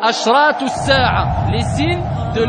Ashrat as-sa'a, les signes de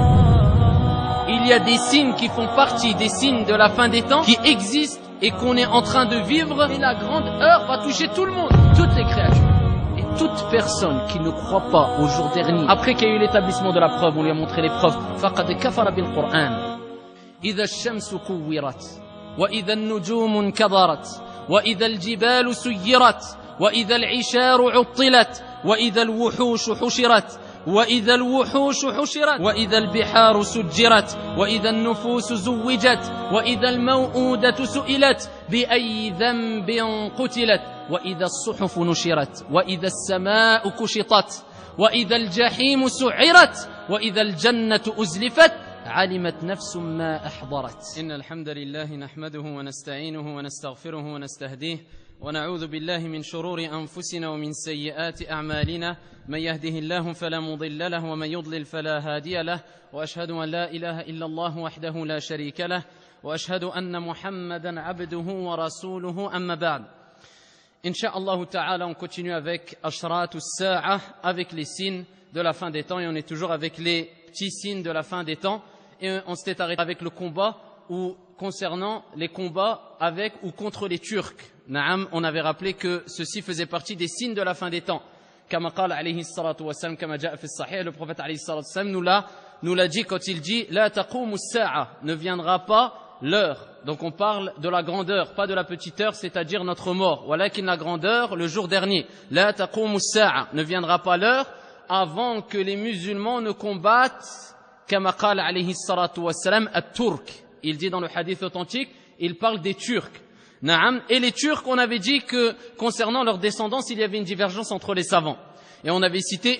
l'heure. Il y a des signes qui font partie des signes de la fin des temps, qui existent et qu'on est en train de vivre. Et la grande heure va toucher tout le monde, toutes les créatures. Et toute personne qui ne croit pas au jour dernier, après qu'il y a eu l'établissement de la preuve, on lui a montré les preuves. فَقَدْ كَفَرَ بِالْقُرْآنِ إِذَا الشَّمْسُ كُوِّرَتْ وَإِذَا النُّجُومُ انكَدَرَتْ وَإِذَا الْجِبَالُ سُيِّرَتْ وَإِذَا الْعِشَارُ عُطِّلَتْ وَإِذَا الْوُحُوشُ حُشِرَتْ وإذا الوحوش حشرت وإذا البحار سجرت وإذا النفوس زوجت وإذا الموءودة سئلت بأي ذنب قتلت وإذا الصحف نشرت وإذا السماء كشطت وإذا الجحيم سعرت وإذا الجنة أزلفت علمت نفس ما أحضرت. إن الحمد لله نحمده ونستعينه ونستغفره ونستهديه ونعوذ بالله من شرور أنفسنا ومن سيئات أعمالنا من يهده الله فلا مضل له ومن يضلل فلا هادي له وأشهد أن لا إله إلا الله وحده لا شريك له وأشهد أن محمدا عبده ورسوله أما بعد. Inch'Allah ta'ala, on continue avec Ashrat as-sa'a, avec les signes de la fin des temps, et on est toujours avec les petits signes de la fin des temps, et on s'était arrêté avec le combat ou concernant les combats avec ou contre les Turcs. Naam, on avait rappelé que ceci faisait partie des signes de la fin des temps. Kama qala alayhi salatu wa salam, kama ja'a fi sahih, le prophète alayhi salatu wa salam nous l'a dit quand il dit la taqumu as-sa'a, ne viendra pas l'heure. Donc on parle de la grandeur, pas de la petite heure, c'est-à-dire notre mort. Walakin la grandeur, le jour dernier. La taqumu as-sa'a, ne viendra pas l'heure avant que les musulmans ne combattent, kama qala alayhi salatu wa salam, at-turk. Il dit dans le hadith authentique, il parle des Turcs. Naam. Et les Turcs, on avait dit que concernant leur descendance, il y avait une divergence entre les savants. Et on avait cité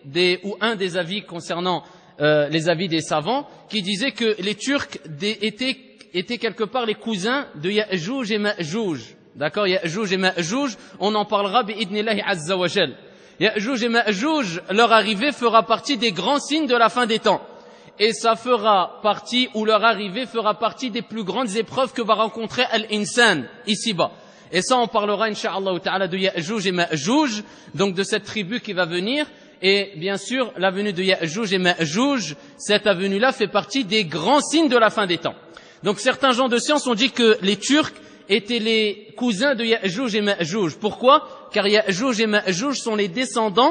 un des avis concernant les avis des savants, qui disait que les Turcs étaient quelque part les cousins de Ya'juj et Ma'juj. D'accord, Ya'juj et Ma'juj, on en parlera bi'idnillahi azza wa jal. Ya'juj et Ma'juj, leur arrivée fera partie des grands signes de la fin des temps. Et ça fera partie, ou leur arrivée fera partie des plus grandes épreuves que va rencontrer Al-Insan, ici-bas. Et ça, on parlera, incha'Allah ta'ala, de Ya'juj et Ma'juj, donc de cette tribu qui va venir. Et bien sûr, la venue de Ya'juj et Ma'juj, cette avenue-là fait partie des grands signes de la fin des temps. Donc certains gens de science ont dit que les Turcs étaient les cousins de Ya'juj et Ma'juj. Pourquoi? Car Ya'juj et Ma'juj sont les descendants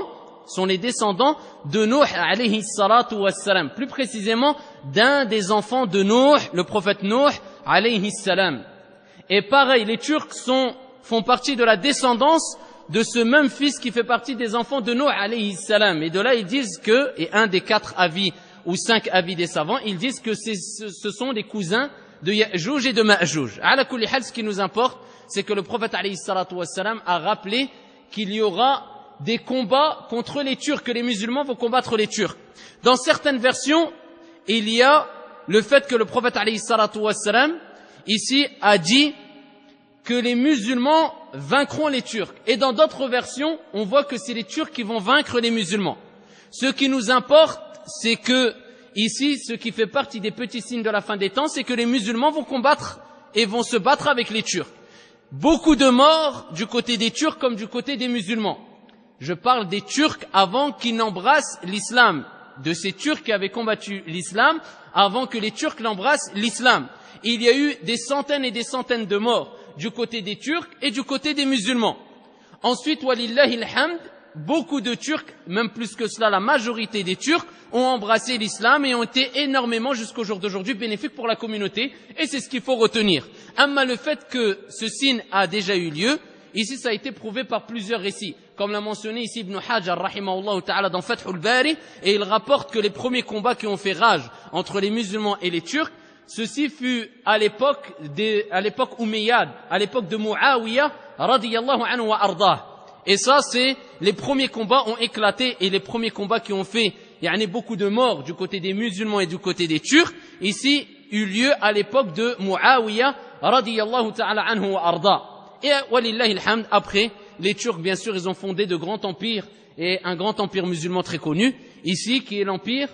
de Nuh alayhi salatu wassalam, plus précisément d'un des enfants de Nuh, le prophète Nuh alayhi salam. Et pareil, les Turcs font partie de la descendance de ce même fils qui fait partie des enfants de Nuh alayhi salam. Et de là, ils disent que, et un des 4 avis ou 5 avis des savants, ils disent que ce sont des cousins de Ya'juj et de Ma'juj. Ala kulli hal, ce qui nous importe, c'est que le prophète alayhi salatu wassalam a rappelé qu'il y aura des combats contre les Turcs, que les musulmans vont combattre les Turcs. Dans certaines versions, il y a le fait que le prophète alayhi salatu wassalam, ici, a dit que les musulmans vaincront les Turcs. Et dans d'autres versions, on voit que c'est les Turcs qui vont vaincre les musulmans. Ce qui nous importe, c'est que, ici, ce qui fait partie des petits signes de la fin des temps, c'est que les musulmans vont combattre et vont se battre avec les Turcs. Beaucoup de morts du côté des Turcs comme du côté des musulmans. Je parle des Turcs avant qu'ils n'embrassent l'islam, de ces Turcs qui avaient combattu l'islam avant que les Turcs n'embrassent l'islam. Il y a eu des centaines et des centaines de morts du côté des Turcs et du côté des musulmans. Ensuite, walillahi alhamd, beaucoup de Turcs, même plus que cela, la majorité des Turcs ont embrassé l'islam et ont été énormément jusqu'au jour d'aujourd'hui bénéfiques pour la communauté, et c'est ce qu'il faut retenir. Amma le fait que ce signe a déjà eu lieu, ici ça a été prouvé par plusieurs récits. Comme l'a mentionné ici Ibn Hajar, rahimahullah ta'ala, dans Fathul Bari, et il rapporte que les premiers combats qui ont fait rage entre les musulmans et les Turcs, ceci fut à l'époque Umayyad, à l'époque de Muawiyah, radiyallahu anhu wa ardah. Et ça, c'est, les premiers combats ont éclaté, et les premiers combats qui ont fait, il y en a beaucoup de morts du côté des musulmans et du côté des Turcs, ici, eut lieu à l'époque de Muawiyah, radiyallahu ta'ala anhu wa ardah. Et, walillahi alhamd, après, les Turcs, bien sûr, ils ont fondé de grands empires, et un grand empire musulman très connu, ici, qui est l'empire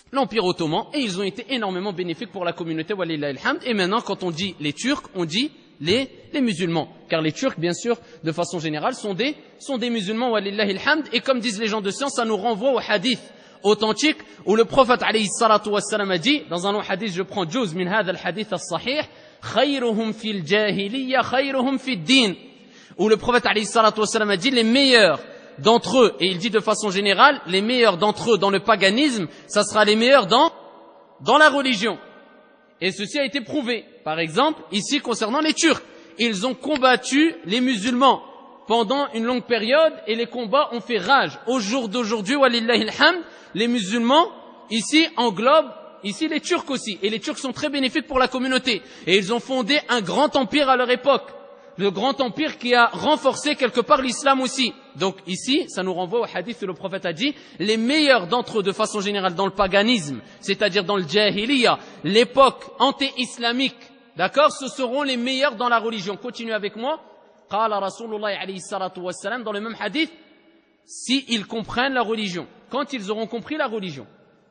ottoman, et ils ont été énormément bénéfiques pour la communauté, walillahi alhamd. Et maintenant, quand on dit les Turcs, on dit les musulmans. Car les Turcs, bien sûr, de façon générale, sont des musulmans, walillahi alhamd. Et comme disent les gens de science, ça nous renvoie au hadith authentique où le prophète alayhi salatu wassalam a dit, dans un long hadith, je prends juz min hadha al-hadith as-sahih, khayruhum fil jahiliya, khayruhum fid din. Où le prophète alayhi salatu wassalam a dit, les meilleurs d'entre eux, et il dit de façon générale, les meilleurs d'entre eux dans le paganisme, ça sera les meilleurs dans la religion. Et ceci a été prouvé. Par exemple, ici concernant les Turcs, ils ont combattu les musulmans pendant une longue période et les combats ont fait rage. Au jour d'aujourd'hui, walillahi alhamd, les musulmans ici englobent ici les Turcs aussi. Et les Turcs sont très bénéfiques pour la communauté. Et ils ont fondé un grand empire à leur époque. Le grand empire qui a renforcé quelque part l'islam aussi. Donc ici, ça nous renvoie au hadith où le prophète a dit, les meilleurs d'entre eux de façon générale dans le paganisme, c'est-à-dire dans le jahiliya, l'époque anté-islamique, d'accord, ce seront les meilleurs dans la religion. Continuez avec moi. Qala Rasulullah alayhi salatu wassalam, dans le même hadith, s'ils comprennent la religion, quand ils auront compris la religion.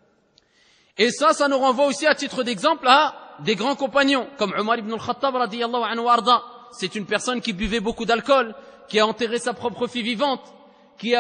Et ça nous renvoie aussi à titre d'exemple à des grands compagnons, comme Omar ibn al-Khattab radiyallahu anhu arda. C'est une personne qui buvait beaucoup d'alcool, qui a enterré sa propre fille vivante, qui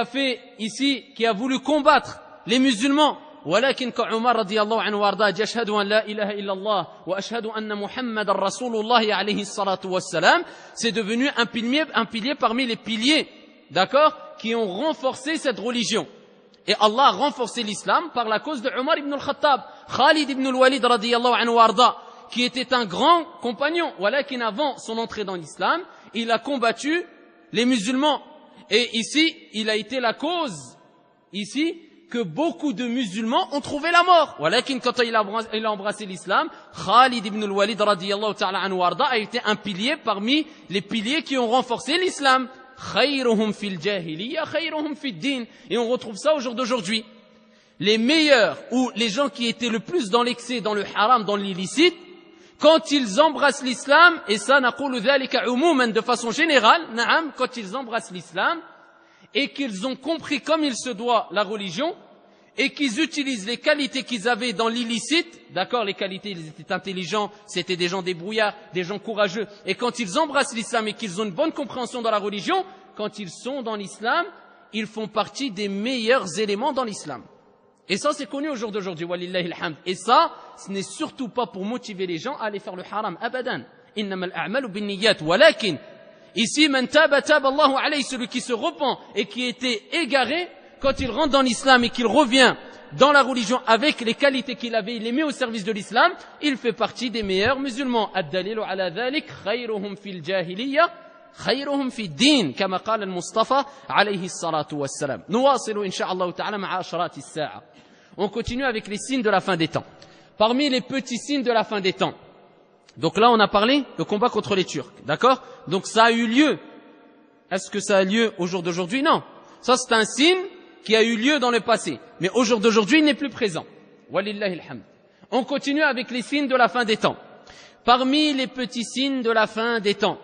a voulu combattre les musulmans. ولكن كعمر رضي الله عنه وارضاه أشهد أن لا إله إلا الله وأشهد أن محمد رسول الله عليه الصلاة والسلام, c'est devenu un pilier parmi les piliers, d'accord, qui ont renforcé cette religion. Et Allah a renforcé l'islam par la cause de Omar ibn al-Khattab, Khalid ibn al-Walid radiyallahu anhu warda, qui était un grand compagnon. Walakin avant son entrée dans l'islam, il a combattu les musulmans. Et ici, il a été la cause, ici, que beaucoup de musulmans ont trouvé la mort. Walakin quand il a embrassé l'islam, Khalid ibn al-Walid radiyallahu ta'ala anhu warda a été un pilier parmi les piliers qui ont renforcé l'islam. Khayruhum fil jahiliya, khayruhum fid din. Et on retrouve ça au jour d'aujourd'hui. Les meilleurs ou les gens qui étaient le plus dans l'excès, dans le haram, dans l'illicite, quand ils embrassent l'islam, et ça naqulu dhalika umuman de façon générale, na'am, quand ils embrassent l'islam et qu'ils ont compris comme il se doit la religion et qu'ils utilisent les qualités qu'ils avaient dans l'illicite, d'accord, les qualités, ils étaient intelligents, c'était des gens débrouillards, des gens courageux, et quand ils embrassent l'islam et qu'ils ont une bonne compréhension dans la religion, quand ils sont dans l'islam, ils font partie des meilleurs éléments dans l'islam. Et ça, c'est connu au jour d'aujourd'hui, walillahi alhamd. Et ça, ce n'est surtout pas pour motiver les gens à aller faire le haram, abadan. Innamal a'malu binniyat, walakin, ici, man taba Allahu alayhi, celui qui se repent et qui était égaré, quand il rentre dans l'islam et qu'il revient dans la religion avec les qualités qu'il avait, il les met au service de l'islam, il fait partie des meilleurs musulmans. Ad-dalilu ala dhalik, khayruhum fil jahiliya, khayruhum fid din, kama qala al-Mustafa alayhi salatu wassalam. Nuwasilu insha'Allah ta'ala ma'a ashrati as-sa'a. On continue avec les signes de la fin des temps. Parmi les petits signes de la fin des temps. Donc là, on a parlé de combat contre les Turcs, d'accord? Donc ça a eu lieu. Est-ce que ça a lieu au jour d'aujourd'hui? Non. Ça, c'est un signe qui a eu lieu dans le passé. Mais au jour d'aujourd'hui, il n'est plus présent. Walillahi alhamd. On continue avec les signes de la fin des temps. Parmi les petits signes de la fin des temps,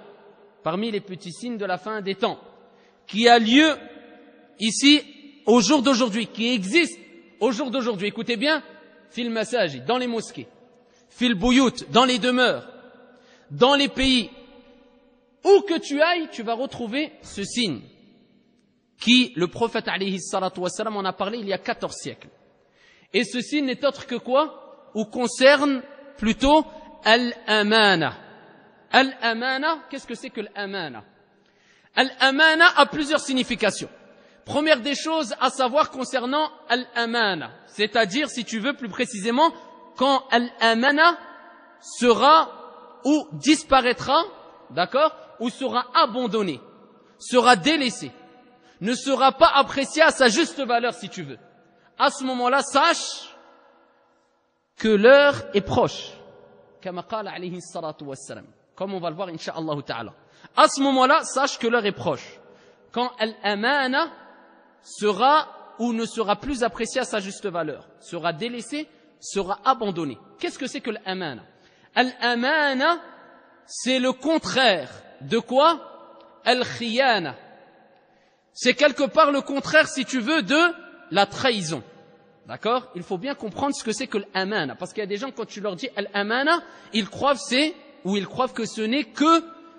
qui a lieu ici, au jour d'aujourd'hui, qui existe au jour d'aujourd'hui, écoutez bien, fil masajid, dans les mosquées, fil buyut, dans les demeures, dans les pays, où que tu ailles, tu vas retrouver ce signe qui, le prophète alayhi salatu wassalam en a parlé il y a 14 siècles. Et ce signe n'est autre que quoi? Ou concerne plutôt al-amana. Al-amana, qu'est-ce que c'est que l'amana? Al-amana a plusieurs significations. Première des choses à savoir concernant al-amana, c'est-à-dire, si tu veux plus précisément, quand al-amana sera ou disparaîtra, d'accord, ou sera abandonné, sera délaissé, ne sera pas apprécié à sa juste valeur, si tu veux. À ce moment-là, sache que l'heure est proche. Kama qala alayhi salatu wassalam. Comme on va le voir, incha'Allah ta'ala. À ce moment-là, sache que l'heure est proche. Quand al-amana sera ou ne sera plus apprécié à sa juste valeur, sera délaissé, sera abandonné. Qu'est-ce que c'est que l'amana? Al-amana, c'est le contraire de quoi? Al-khiyana. C'est quelque part le contraire, si tu veux, de la trahison. D'accord? Il faut bien comprendre ce que c'est que l'amana. Parce qu'il y a des gens, quand tu leur dis al-amana, ils croient que ce n'est que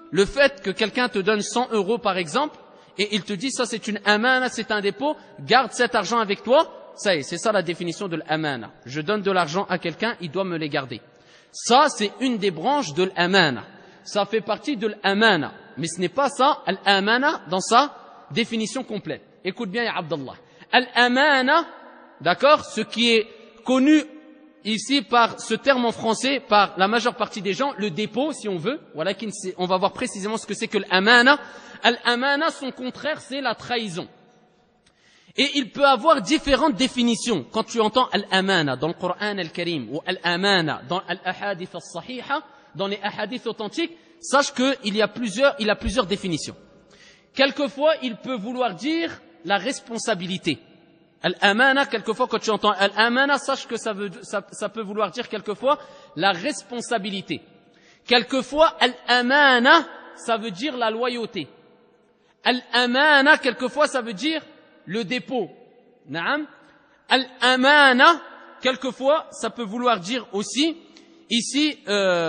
le fait que quelqu'un te donne 100 € par exemple, et il te dit ça c'est une amana, c'est un dépôt, garde cet argent avec toi, ça y est, c'est ça la définition de l'amana. Je donne de l'argent à quelqu'un, il doit me les garder. Ça c'est une des branches de l'amana. Ça fait partie de l'amana, mais ce n'est pas ça l'amana dans sa définition complète. Écoute bien, ya Abdallah. L'amana, d'accord, ce qui est connu ici par ce terme en français, par la majeure partie des gens, le dépôt, si on veut. Voilà, on va voir précisément ce que c'est que l'amana. L'amana, son contraire, c'est la trahison. Et il peut avoir différentes définitions. Quand tu entends l'amana dans le Coran al-Karim ou l'amana dans l'ahadith al-sahiha, dans les ahadiths authentiques, sache qu'il a plusieurs définitions. Quelquefois, il peut vouloir dire la responsabilité. Al-amana, quelquefois, quand tu entends al-amana, sache que ça peut vouloir dire quelquefois la responsabilité. Quelquefois, al-amana, ça veut dire la loyauté. Al-amana, quelquefois, ça veut dire le dépôt. Naam. Al-amana, quelquefois, ça peut vouloir dire aussi, ici,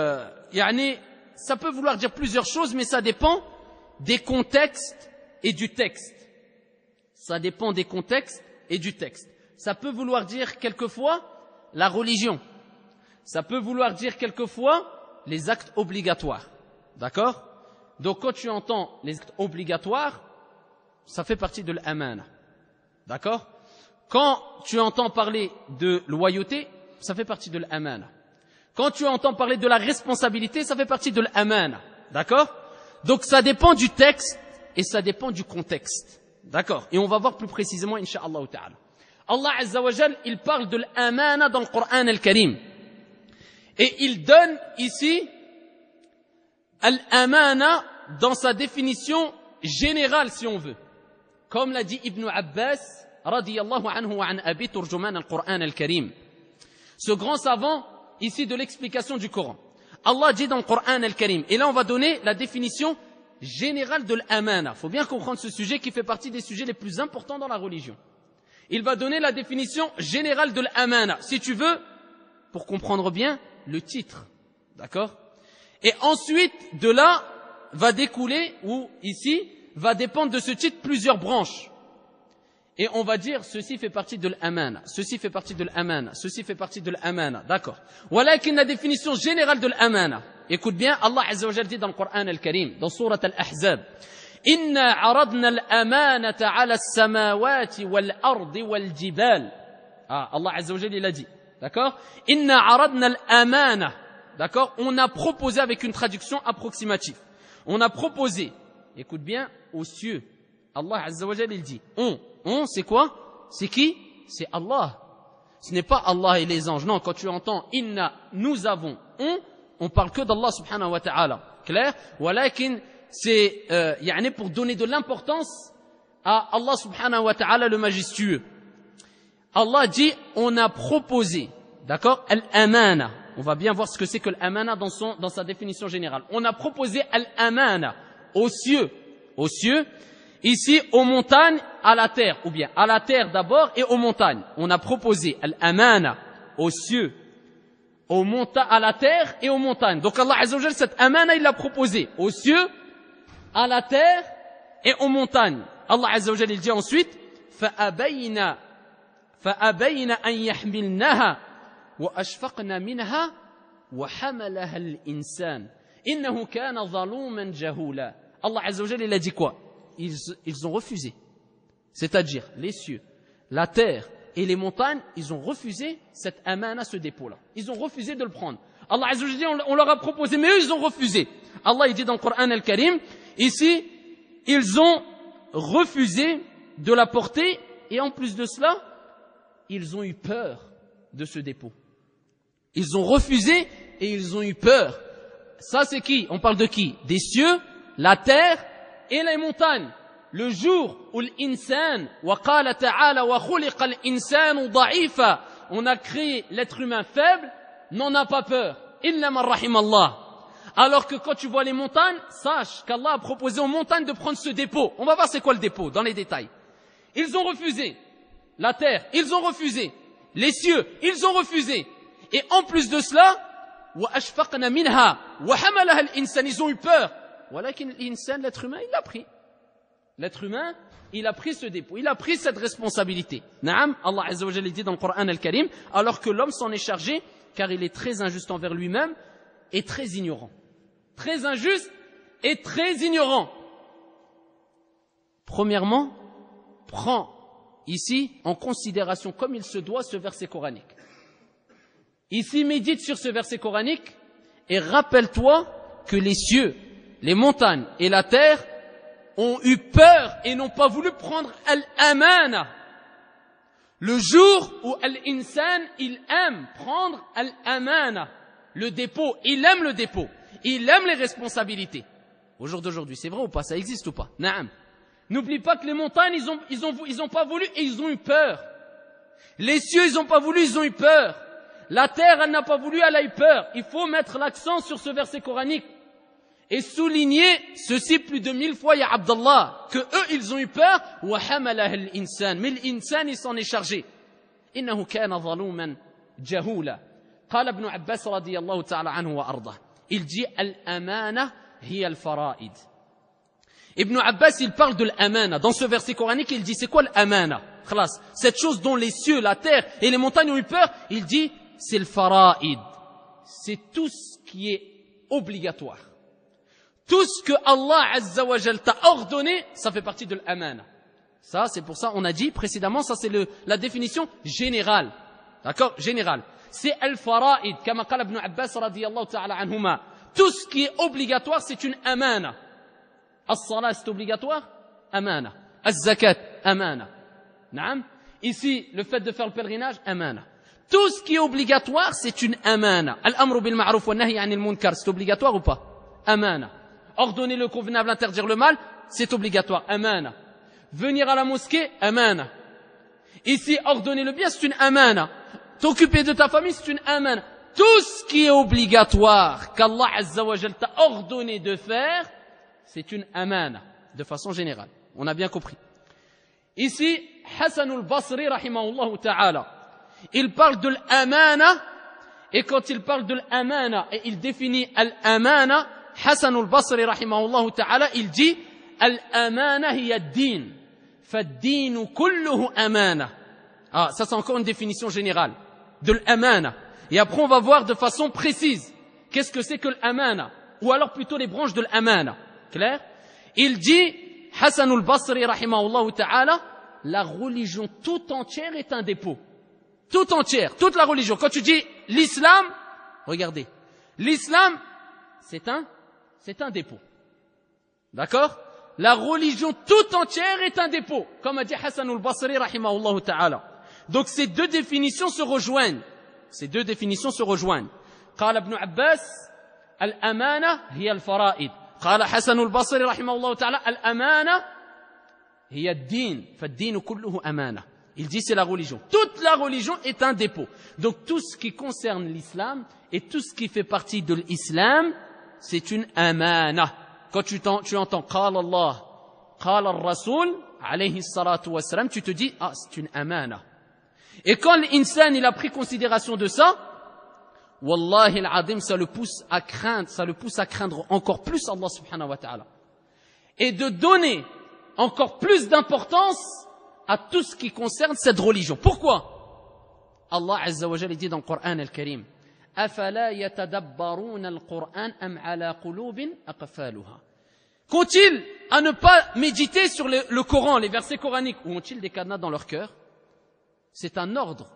ça peut vouloir dire plusieurs choses, mais ça dépend des contextes et du texte. Ça dépend des contextes et du texte. Ça peut vouloir dire quelquefois la religion. Ça peut vouloir dire quelquefois les actes obligatoires. D'accord? Donc quand tu entends les actes obligatoires, ça fait partie de l'amana. D'accord? Quand tu entends parler de loyauté, ça fait partie de l'amana. Quand tu entends parler de la responsabilité, ça fait partie de l'amana. D'accord? Donc ça dépend du texte et ça dépend du contexte. D'accord? Et on va voir plus précisément, incha'Allah ta'ala. Allah Azza wa Jal, il parle de l'amana dans le Coran al-Karim. Et il donne ici l'amana dans sa définition générale, si on veut. Comme l'a dit Ibn Abbas, radiyallahu anhu wa an abi turjuman al-Quran al-Karim. Ce grand savant, ici de l'explication du Coran. Allah dit dans le Coran al-Karim. Et là, on va donner la définition générale de l'amana. Il faut bien comprendre ce sujet qui fait partie des sujets les plus importants dans la religion. Il va donner la définition générale de l'amana. Si tu veux, pour comprendre bien, le titre. D'accord? Et ensuite, de là, va découler, ou ici, va dépendre de ce titre plusieurs branches. Et on va dire, ceci fait partie de l'amana, ceci fait partie de l'amana, ceci fait partie de l'amana. D'accord. Voilà qu'une la définition générale de l'amana. Écoute bien, Allah Azza wa Jal dit dans le Coran al-Karim, dans Surat al-Ahzab, Inna aradna al-amanata ala as-samawati wal-ardi wal-jibal. Ah, Allah Azza wa Jal, il a dit. D'accord? Inna aradna al-amana. D'accord? On a proposé avec une traduction approximative. On a proposé, écoute bien, aux cieux. Allah Azza wa Jal, il dit, on, c'est quoi? C'est qui? C'est Allah. Ce n'est pas Allah et les anges. Non, quand tu entends inna, nous avons, on parle que d'Allah subhanahu wa ta'ala. Clair? Walakin, c'est pour donner de l'importance à Allah subhanahu wa ta'ala le majestueux. Allah dit, on a proposé, d'accord? Al-amana. On va bien voir ce que c'est que l'amana dans sa définition générale. On a proposé al-amana aux cieux. Aux cieux. Ici, aux montagnes, à la terre, ou bien à la terre d'abord et aux montagnes. On a proposé al-amana aux cieux, à la terre et aux montagnes. Donc Allah Azza wa Jal, cette amana, il l'a proposé aux cieux, à la terre et aux montagnes. Allah Azza wa Jal, il dit ensuite, فَأَبَيْنَ أَنْ يَحْمِلْنَهَا وَأَشْفَقْنَ مِنْهَا وَحَمَلَهَا الْإِنسَانِ إِنَّهُ كَانَ ظَلُومًا جَهُولًا. Allah Azza wa Jal, il a dit quoi? Ils ont refusé. C'est-à-dire, les cieux, la terre et les montagnes, ils ont refusé cette amana, ce dépôt-là. Ils ont refusé de le prendre. Allah Azza wa Jal, on leur a proposé, mais eux, ils ont refusé. Allah, il dit dans le Coran al-Karim, ici, ils ont refusé de la porter, et en plus de cela, ils ont eu peur de ce dépôt. Ils ont refusé et ils ont eu peur. Ça, c'est qui? On parle de qui? Des cieux, la terre et les montagnes. Le jour où l'insan, wa qala ta'ala wa khuliqa al-insanu da'ifa, on a créé l'être humain faible, n'en a pas peur. Illa man rahimallah. Alors que quand tu vois les montagnes, sache qu'Allah a proposé aux montagnes de prendre ce dépôt. On va voir c'est quoi le dépôt dans les détails. Ils ont refusé. La terre, ils ont refusé. Les cieux, ils ont refusé. Et en plus de cela, wa ashfaqna minha wa hamalaha al-insan, ils ont eu peur. walakin l'insan, l'être humain, il l'a pris. L'être humain, il a pris ce dépôt, il a pris cette responsabilité. Naam, Allah Azza wa Jalla dit dans le Coran al-Karim, alors que l'homme s'en est chargé, car il est très injuste envers lui-même et très ignorant. Très injuste et très ignorant. Premièrement, prends ici en considération comme il se doit ce verset coranique. Ici, médite sur ce verset coranique et rappelle-toi que les cieux, les montagnes et la terre ont eu peur et n'ont pas voulu prendre al-amana. Le jour où al-insan, il aime prendre al-amana, le dépôt, il aime le dépôt, il aime les responsabilités. Au jour d'aujourd'hui, c'est vrai ou pas? Ça existe ou pas? Naam. N'oublie pas que les montagnes, ils ont pas voulu et ils ont eu peur. Les cieux, ils ont pas voulu, ils ont eu peur. La terre, elle n'a pas voulu, elle a eu peur. Il faut mettre l'accent sur ce verset coranique et souligner ceci plus de 1000 fois, ya Abdallah, que eux, ils ont eu peur. Wa hamalah al-insan. Mais l'insan, il s'en est chargé. Innahu kana zaluman jahula. Qala ibn Abbas radiyallahu ta'ala anhu wa ardah. Il dit al-amana hiya al-fara'id. Ibn Abbas, il parle de l'amana. Dans ce verset coranique, il dit, c'est quoi l'amana? Khalas. Cette chose dont les cieux, la terre et les montagnes ont eu peur, il dit, c'est le fara'id. C'est tout ce qui est obligatoire. Tout ce que Allah Azza wa Jal t'a ordonné, ça fait partie de l'amana. Ça, c'est pour ça, on a dit précédemment, ça c'est la définition générale. D'accord? Générale. C'est al-fara'id, comme qala ibn Abbas radiyallahu ta'ala anhuma. Tout ce qui est obligatoire, c'est une amana. As-salat, c'est obligatoire? Amana. Az-zakat, amana. Naam. Ici, le fait de faire le pèlerinage, amana. Tout ce qui est obligatoire, c'est une amana. Al-amru bil ma'ruf wa nahy 'anil munkar, c'est obligatoire ou pas? Amana. Ordonner le convenable, interdire le mal, c'est obligatoire. Amana. Venir à la mosquée, amana. Ici, ordonner le bien, c'est une amana. T'occuper de ta famille, c'est une amana. Tout ce qui est obligatoire, qu'Allah Azza wa Jal t'a ordonné de faire, c'est une amana, de façon générale. On a bien compris. Ici, Hassan al-Basri, rahimahullah ta'ala, il parle de l'amana, et quand il parle de l'amana, et il définit l'amana, Hassan al-Basri, rahimahullah ta'ala, il dit, l'amana hiya ad-din, fad-dinu kulluhu amana. Ah, ça c'est encore une définition générale de l'amana. Et après on va voir de façon précise, qu'est-ce que c'est que l'amana, ou alors plutôt les branches de l'amana. Clair? Il dit, Hassan al-Basri, rahimahullah ta'ala, la religion tout entière est un dépôt. Tout entière, toute la religion. Quand tu dis l'islam, regardez, l'islam, c'est un dépôt. D'accord? La religion tout entière est un dépôt, comme a dit Hassan al-Basri, rahimahullah ta'ala. Donc ces deux définitions se rejoignent. Ces deux définitions se rejoignent. قال ابن عباس الأمانة هي الفرائض. قال حسن البصري رحمه الله تعالى الأمانة هي الدين فالدين كله أمانة. Il dit c'est la religion. Toute la religion est un dépôt. Donc tout ce qui concerne l'islam et tout ce qui fait partie de l'islam, c'est une amana. Quand tu entends قال الله قال الرسول عليه الصلاة والسلام, tu te dis ah c'est une amana. Et quand l'insan il a pris considération de ça, wallahi al-azim, ça le pousse à craindre encore plus Allah subhanahu wa ta'ala. Et de donner encore plus d'importance à tout ce qui concerne cette religion. Pourquoi? Allah Azza wa Jalla dit dans le Coran al-Karim, afala yatadabbaruna al-Qur'an am ala qulubin aqfaluha. Qu'ont-ils à ne pas méditer sur le Coran, les versets coraniques, ou ont-ils des cadenas dans leur cœur? C'est un ordre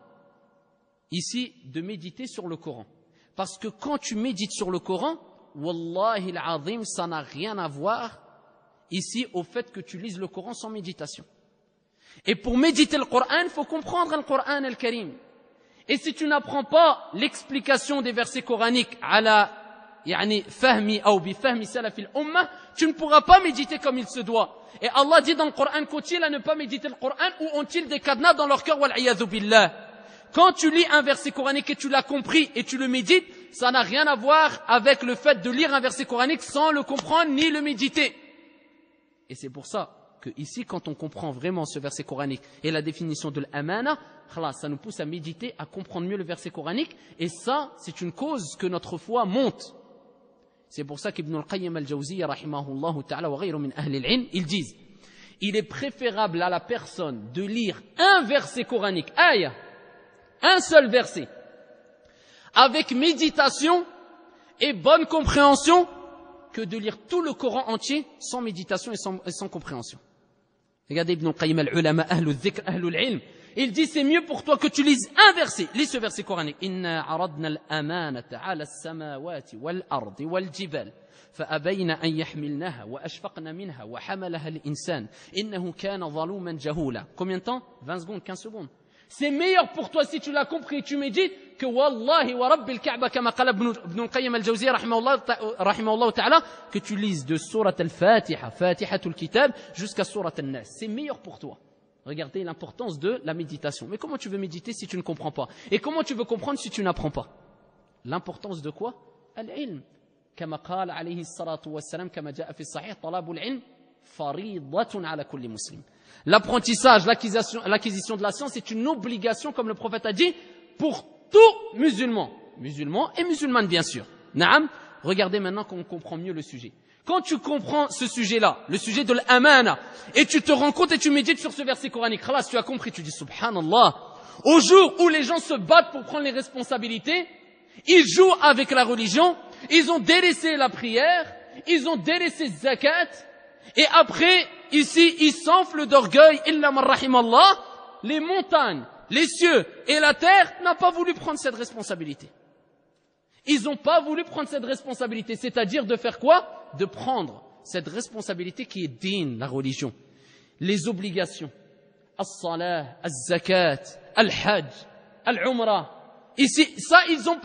ici de méditer sur le Coran. Parce que quand tu médites sur le Coran, wallahi al-azim, ça n'a rien à voir ici au fait que tu lises le Coran sans méditation. Et pour méditer le Coran, il faut comprendre le Coran al-Karim. Et si tu n'apprends pas l'explication des versets coraniques ala fahmi ou bi fahmi salafil ummah, tu ne pourras pas méditer comme il se doit. Et Allah dit dans le Coran, qu'ont-ils à ne pas méditer le Coran, ou ont-ils des cadenas dans leur cœur, wal iyadhu billah. Quand tu lis un verset coranique et tu l'as compris et tu le médites, ça n'a rien à voir avec le fait de lire un verset coranique sans le comprendre ni le méditer. Et c'est pour ça que ici, quand on comprend vraiment ce verset coranique et la définition de l'amana, ça nous pousse à méditer, à comprendre mieux le verset coranique, et ça, c'est une cause que notre foi monte. C'est pour ça qu'Ibn al-Qayyim al-Jawziyya, rahimahullah ta'ala, wa ghayru min ahli al-ilm, ils disent, il est préférable à la personne de lire un verset coranique, ayah, un seul verset, avec méditation et bonne compréhension, que de lire tout le Coran entier sans méditation et sans compréhension. Regardez Ibn al-Qayyim al-Ulama, ahlul dhikr, ahlul ilm. Il dit c'est mieux pour toi que tu lises un verset. Lis ce verset coranique. Inna aradna al-amanata ala as-samawati wal-ardi wal-jibal فأبين أن يحملنها وأشفقن منها وحملها الإنسان إنه كان ظلوما جهولا. Combien de temps? 20 secondes, 15 secondes. C'est meilleur pour toi si tu l'as compris et tu médites que wallahi wa rabbil ka'ba kama qala Ibn al-Qayyim al-Jawziyya rahimahullah ta'ala, que tu lises de sourate al-Fatiha, Fatihatul Kitab, jusqu'à sourate al-Nas. C'est meilleur pour toi. Regardez l'importance de la méditation. Mais comment tu veux méditer si tu ne comprends pas? Et comment tu veux comprendre si tu n'apprends pas? L'importance de quoi? Al-ilm. كما قال عليه الصلاة والسلام كما جاء في الصحيح طلب العلم فريضة على كل مسلم. L'apprentissage, l'acquisition de la science est une obligation, comme le prophète a dit, pour tout musulman. Musulman et musulmane, bien sûr. Naam. Regardez maintenant qu'on comprend mieux le sujet. Quand tu comprends ce sujet-là, le sujet de l'amana, et tu te rends compte et tu médites sur ce verset coranique, khalas, tu as compris, tu dis subhanallah. Au jour où les gens se battent pour prendre les responsabilités, ils jouent avec la religion, ils ont délaissé la prière, ils ont délaissé zakat, et après, ici, ils s'enflent d'orgueil, illa man rahimallah, les montagnes, les cieux et la terre n'ont pas voulu prendre cette responsabilité. Ils n'ont pas voulu prendre cette responsabilité, c'est-à-dire de faire quoi? De prendre cette responsabilité qui est din, la religion, les obligations, as-salah, az-zakat, al-hajj, al-umrah. Ici, ça,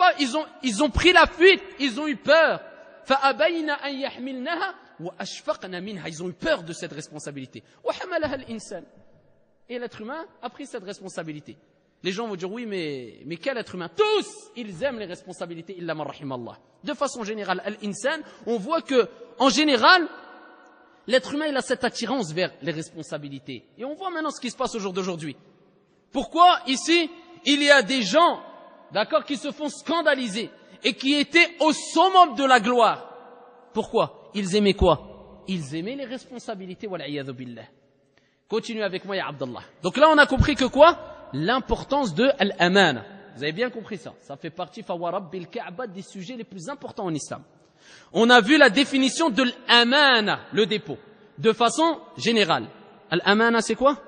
ils ont pris la fuite, ils ont eu peur. فَأَبَيْنَ أَنْ يَحْمِلْنَهَا وَأَشْفَقْنَ مِنْهَا. Ils ont eu peur de cette responsabilité. وَحَمَلَهَا الْإِنسَانِ. Et l'être humain a pris cette responsabilité. Les gens vont dire, oui, mais quel être humain? Tous, ils aiment les responsabilités, illa man rahimallah. De façon générale, al-insan, on voit que, en général, l'être humain, il a cette attirance vers les responsabilités. Et on voit maintenant ce qui se passe au jour d'aujourd'hui. Pourquoi, ici, il y a des gens, d'accord, qui se font scandaliser et qui étaient au summum de la gloire. Pourquoi? Ils aimaient quoi? Ils aimaient les responsabilités, wal'iyadhu billah. Continue avec moi, ya Abdallah. Donc là, on a compris que quoi? L'importance de l'amana. Vous avez bien compris ça. Ça fait partie, fawarabbil ka'ba, des sujets les plus importants en islam. On a vu la définition de l'amana, le dépôt, de façon générale. L'amana, c'est quoi?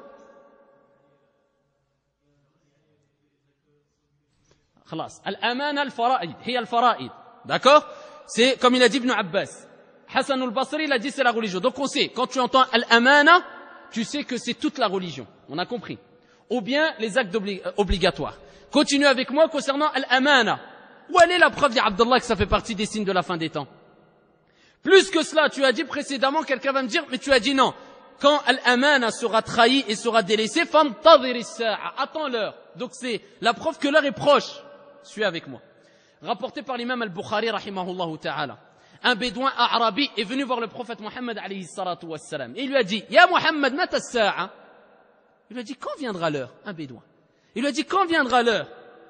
خلاص. الأمانة الفرائض هي الفرائض. D'accord? C'est comme il a dit Ibn Abbas. Hassan al-Basri, il a dit c'est la religion. Donc on sait, quand tu entends al-amana, tu sais que c'est toute la religion. On a compris. Ou bien les actes obligatoires. Continue avec moi concernant al-amana. Où est la preuve, dit Abdallah, que ça fait partie des signes de la fin des temps? Plus que cela, tu as dit précédemment, quelqu'un va me dire, mais tu as dit non. Quand al-amana sera trahi et sera délaissé, fantadhir as-sa'a. Attends l'heure. Donc c'est la preuve que l'heure est proche. Suis avec moi. Rapporté par l'imam al-Bukhari, rahimahullah ta'ala. Un bédouin arabi est venu voir le prophète Mohammed, alayhi salatu wassalam. Et il lui a dit, Ya Mohammed, mata as-sa'a. Il lui a dit, quand viendra l'heure? Un bédouin. Il lui a dit, quand viendra l'heure?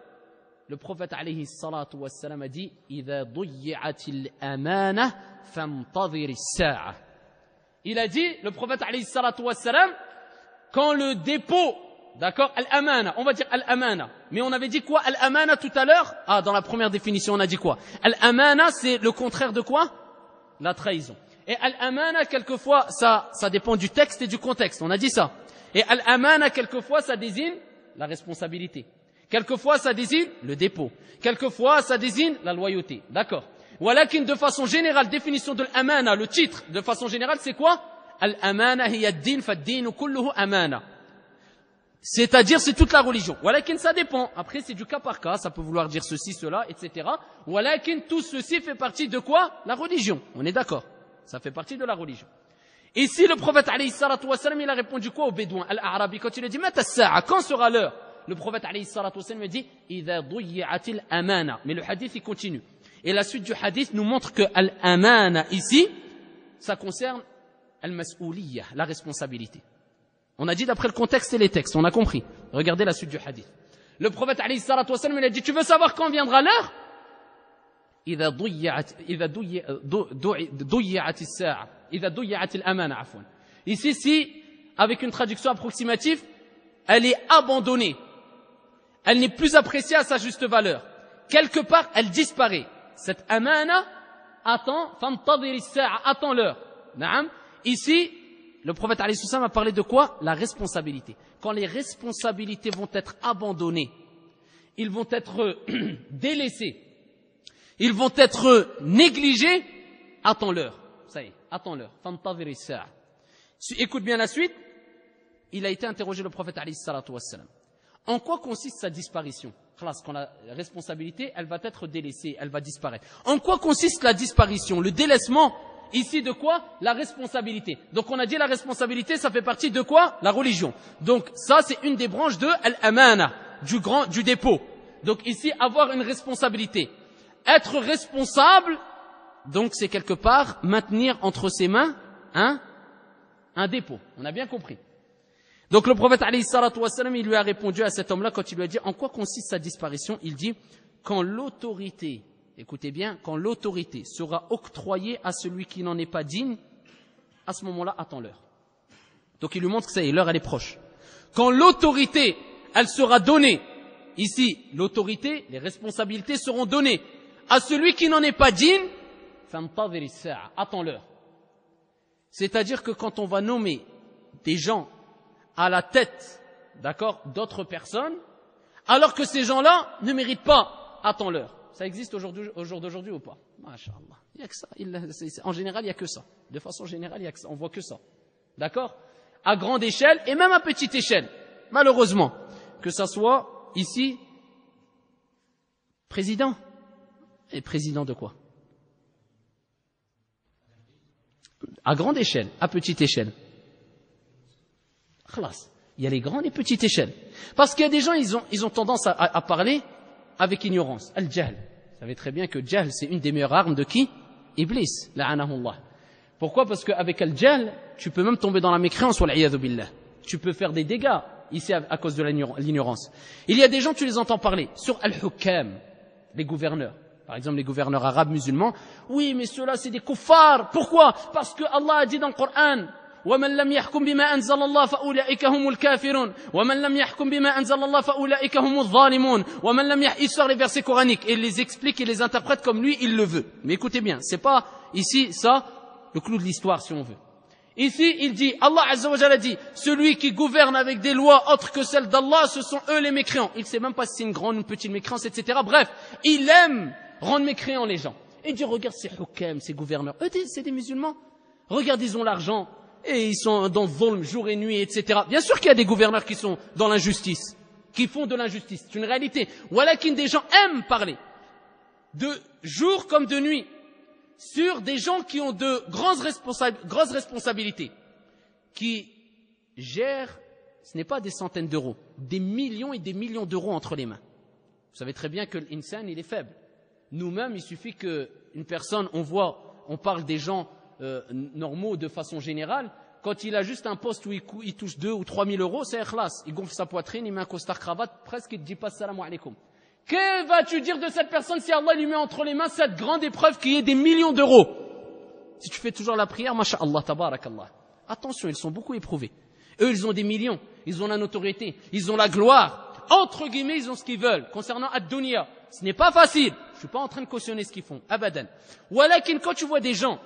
Le prophète, alayhi salatu wassalam, a dit, Idha duyyi'atil amana, famtadhir as-sa'a. Il a dit, le prophète, alayhi salatu wassalam, quand le dépôt, d'accord, al-amana, on va dire al-amana. Mais on avait dit quoi, al-amana tout à l'heure? Ah, dans la première définition, on a dit quoi? Al-amana, c'est le contraire de quoi? La trahison. Et al-amana, quelquefois, ça dépend du texte et du contexte. On a dit ça. Et al-amana, quelquefois, ça désigne la responsabilité. Quelquefois, ça désigne le dépôt. Quelquefois, ça désigne la loyauté. D'accord. Walakin, de façon générale, définition de l'amana, le titre, de façon générale, c'est quoi? Al-amana hiya ad-din, fa-ad-dinu kulluhu amana. C'est-à-dire, c'est toute la religion. Walakin, ça dépend. Après, c'est du cas par cas. Ça peut vouloir dire ceci, cela, etc. Walakin, tout ceci fait partie de quoi? La religion. On est d'accord. Ça fait partie de la religion. Ici, le prophète, alayhi salatu wassalam, il a répondu quoi au bédouin, al-Arabi, quand il a dit, mata as-sa'a, quand sera l'heure? Le prophète, alayhi salatu wassalam, il dit, idha duyyi'atil amana. Mais le hadith, il continue. Et la suite du hadith nous montre que al-amana, ici, ça concerne al-mas'ouliyah, la responsabilité. On a dit d'après le contexte et les textes, on a compris. Regardez la suite du hadith. Le prophète, alayhi salatu wassalam, il a dit, tu veux savoir quand viendra l'heure? إذا ضيعت الساعة إذا ضيعت الأمانة عفوا. Ici, si, avec une traduction approximative, elle est abandonnée, elle n'est plus appréciée à sa juste valeur. Quelque part, elle disparaît. Cette amana, attends, فانتظر الساعة, attends l'heure. Ici, le prophète alayhi salam a parlé de quoi? La responsabilité. Quand les responsabilités vont être abandonnées, ils vont être délaissés, ils vont être négligés, attends l'heure. Ça y est, attends l'heure. فانتظر الساعة. Écoute bien la suite. Il a été interrogé, le prophète alayhi salatu wassalam. En quoi consiste sa disparition? Quand la responsabilité, elle va être délaissée, elle va disparaître. En quoi consiste la disparition? Le délaissement, ici de quoi? La responsabilité. Donc on a dit la responsabilité, ça fait partie de quoi? La religion. Donc ça, c'est une des branches de al-amana, du dépôt. Donc ici, avoir une responsabilité. Être responsable, donc c'est quelque part maintenir entre ses mains un dépôt. On a bien compris. Donc le prophète alayhi salatu wassalam, il lui a répondu à cet homme-là quand il lui a dit en quoi consiste sa disparition. Il dit quand l'autorité, écoutez bien, quand l'autorité sera octroyée à celui qui n'en est pas digne, à ce moment-là, attends l'heure. Donc il lui montre que ça y est, l'heure elle est proche. Quand l'autorité, elle sera donnée, ici l'autorité, les responsabilités seront données à celui qui n'en est pas digne, attends l'heure. C'est-à-dire que quand on va nommer des gens à la tête, d'accord, d'autres personnes, alors que ces gens-là ne méritent pas, attends-leur. Ça existe au jour d'aujourd'hui ou pas? Masha'Allah. Il y a que ça. En général, il n'y a que ça. De façon générale, il y a que ça. On voit que ça. D'accord? À grande échelle et même à petite échelle. Malheureusement. Que ça soit ici, président. Et président de quoi? À grande échelle, à petite échelle. Il y a les grandes et petites échelles. Parce qu'il y a des gens, ils ont tendance à parler avec ignorance. Al-Jahl. Vous savez très bien que Jahl, c'est une des meilleures armes de qui? Iblis. La'anahullah. Pourquoi? Parce qu'avec Al-Jahl, tu peux même tomber dans la mécréance, wal'iyadhu billah. Tu peux faire des dégâts, ici, à cause de l'ignorance. Il y a des gens, tu les entends parler, sur Al-Hukam, les gouverneurs. Par exemple, les gouverneurs arabes musulmans. Oui, mais ceux-là, c'est des kuffars. Pourquoi? Parce que Allah a dit dans le Coran, ومن لم يحكم بما أنزل الله فأولئك هم الكافرون ومن لم يحكم بما أنزل الله فأولئك هم الظالمون ومن لم يحكم. Il sort les versets coraniques et il les explique et les interprète comme lui il le veut. Mais écoutez bien, c'est pas ici ça le clou de l'histoire si on veut. Ici il dit, Allah Azza wa Jalla dit, celui qui gouverne avec des lois autres que celles d'Allah, ce sont eux les mécréants. Il sait même pas si c'est une grande ou une petite mécréance, etc. Bref, il aime rendre mécréants les gens. Et il dit, regarde ces hukam, ces gouverneurs, eux c'est des musulmans. Regarde, ils ont l'argent. Et ils sont dans le zulm, jour et nuit, etc. Bien sûr qu'il y a des gouverneurs qui sont dans l'injustice, qui font de l'injustice. C'est une réalité. Walakin des gens aiment parler, de jour comme de nuit, sur des gens qui ont de grosses responsabilités, qui gèrent, ce n'est pas des centaines d'euros, des millions et des millions d'euros entre les mains. Vous savez très bien que l'insan, il est faible. Nous-mêmes, il suffit qu'une personne, on parle des gens normaux de façon générale, quand il a juste un poste où il touche 2 ou 3 000 euros, c'est ikhlas. Il gonfle sa poitrine, il met un costard cravate, presque il ne dit pas salam alaykoum. Que vas-tu dire de cette personne si Allah lui met entre les mains cette grande épreuve qui est des millions d'euros? Si tu fais toujours la prière, masha'Allah, tabarakallah. Attention, ils sont beaucoup éprouvés. Eux, ils ont des millions, ils ont la notoriété, ils ont la gloire. Entre guillemets, ils ont ce qu'ils veulent. Concernant ad-dunya, ce n'est pas facile. Je ne suis pas en train de cautionner ce qu'ils font, abadan. Walakin, quand tu vois des gens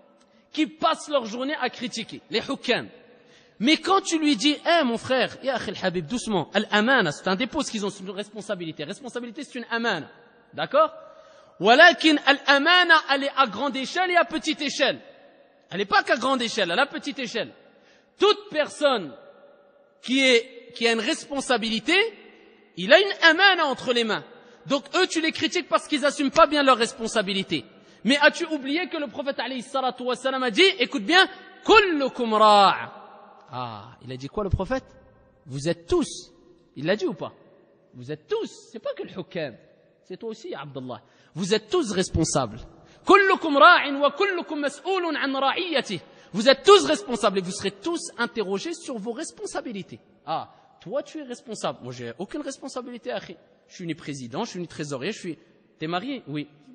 qui passent leur journée à critiquer les hukam. Mais quand tu lui dis, mon frère, ya akhi al-habib, doucement, al-amana, c'est un dépôt, qu'ils ont une responsabilité. Responsabilité, c'est une amana. D'accord? Walakin al-amana, elle est à grande échelle et à petite échelle. Elle n'est pas qu'à grande échelle, elle est à petite échelle. Toute personne qui a une responsabilité, il a une amana entre les mains. Donc eux, tu les critiques parce qu'ils n'assument pas bien leur responsabilité. Mais as-tu oublié que le prophète alayhi salatu wa salam a dit, écoute bien, kullukum ra'. Il a dit quoi le prophète? Vous êtes tous. Il l'a dit ou pas? Vous êtes tous. C'est pas que le hukam. C'est toi aussi, Abdullah. Vous êtes tous responsables. Kullukum ra'in wa kullukum mas'oulun an ra'iyatih. Vous êtes tous responsables et vous serez tous interrogés sur vos responsabilités. Toi tu es responsable. Moi j'ai aucune responsabilité, akhi. Je suis ni président, je suis ni trésorier, T'es marié? Oui.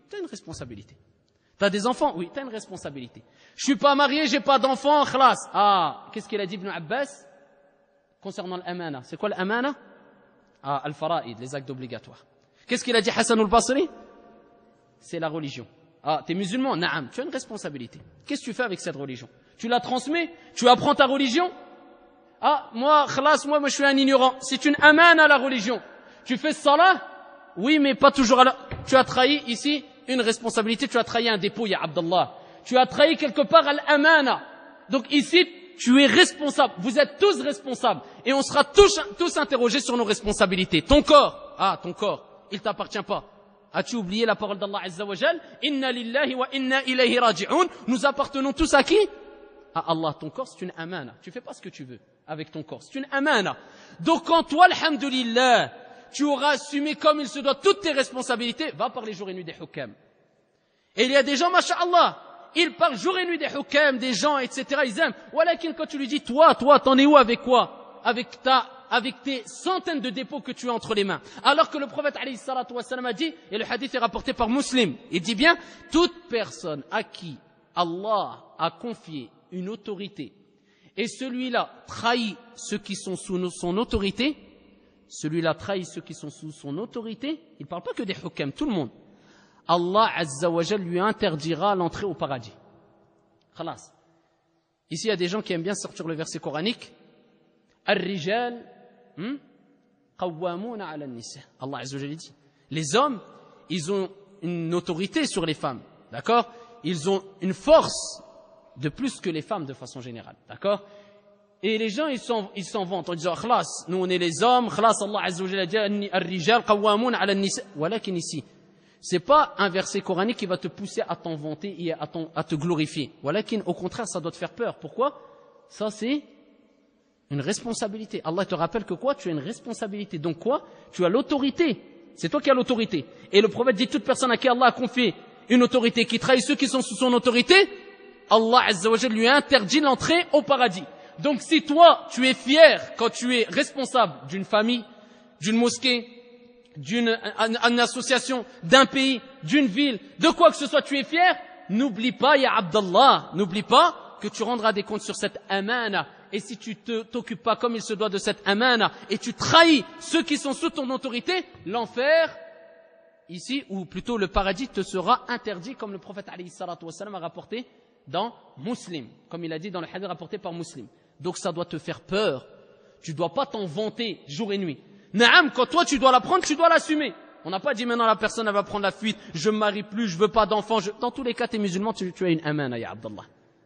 tu as une responsabilité. Tu as des enfants? Oui, tu as une responsabilité. Je suis pas marié, j'ai pas d'enfants, khlas. Ah, qu'est-ce qu'il a dit Ibn Abbas concernant l'amana? C'est quoi l'amana? Ah, al-fara'id, les actes obligatoires. Qu'est-ce qu'il a dit Hassan al-Basri? C'est la religion. Ah, t'es musulman? Naam, tu as une responsabilité. Qu'est-ce que tu fais avec cette religion? Tu la transmets? Tu apprends ta religion? Ah, moi, khlas, moi je suis un ignorant. C'est une amana la religion. Tu fais salah? Oui, mais pas toujours à l'heure. Tu as trahi ici une responsabilité, tu as trahi un dépôt, ya Abdallah. Tu as trahi quelque part al-amana. Donc ici, tu es responsable. Vous êtes tous responsables. Et on sera tous interrogés sur nos responsabilités. Ton corps, ton corps, il t'appartient pas. As-tu oublié la parole d'Allah Azza wa Jal? Inna lillahi wa inna ilayhi raji'un. Nous appartenons tous à qui? À Allah. Ton corps, c'est une amana. Tu fais pas ce que tu veux avec ton corps. C'est une amana. Donc quand toi, alhamdulillah, tu auras assumé comme il se doit toutes tes responsabilités, va parler jour et nuit des hukam. Et il y a des gens, masha'Allah, ils parlent jour et nuit des hukam, des gens, etc. Ils aiment. Walakin, quand tu lui dis, toi, t'en es où avec quoi? Avec tes centaines de dépôts que tu as entre les mains. Alors que le prophète, alayhi salatu wassalam, a dit, et le hadith est rapporté par Muslim, il dit bien, toute personne à qui Allah a confié une autorité, et celui-là trahit ceux qui sont sous son autorité, celui-là trahit ceux qui sont sous son autorité, il ne parle pas que des hukam, tout le monde. Allah Azza wa Jal lui interdira l'entrée au paradis. Khalas. Ici, il y a des gens qui aiment bien sortir le verset coranique. Ar-rijal qawwamuna 'ala an-nisa. Allah Azza wa Jal dit. Les hommes, ils ont une autorité sur les femmes. D'accord? Ils ont une force de plus que les femmes de façon générale. D'accord? Et les gens, ils s'en vantent en disant, khlas, nous on est les hommes, khlas, Allah Azza wa Jalla dit, ar-rijal qawwamun 'ala an-nisa. Walakin ici, c'est pas un verset coranique qui va te pousser à t'en vanter et à te glorifier. Walakin, au contraire, ça doit te faire peur. Pourquoi? Ça, c'est une responsabilité. Allah te rappelle que quoi? Tu as une responsabilité. Donc quoi? Tu as l'autorité. C'est toi qui as l'autorité. Et le prophète dit, toute personne à qui Allah a confié une autorité, qui trahit ceux qui sont sous son autorité, Allah Azza wa Jalla lui interdit l'entrée au paradis. Donc si toi, tu es fier quand tu es responsable d'une famille, d'une mosquée, d'une association, d'un pays, d'une ville, de quoi que ce soit, tu es fier, n'oublie pas, ya Abdallah, n'oublie pas que tu rendras des comptes sur cette amana. Et si tu t'occupes pas comme il se doit de cette amana et tu trahis ceux qui sont sous ton autorité, l'enfer, ici, ou plutôt le paradis te sera interdit, comme le prophète alayhi salatu wassalam a rapporté dans Muslim, comme il a dit dans le hadith rapporté par Muslim. Donc ça doit te faire peur. Tu dois pas t'en vanter jour et nuit. Naam, quand toi tu dois la prendre, tu dois l'assumer. On n'a pas dit maintenant la personne elle va prendre la fuite, je me marie plus, je veux pas d'enfant. Dans tous les cas, t'es musulman, tu as une amana, ya Abdallah.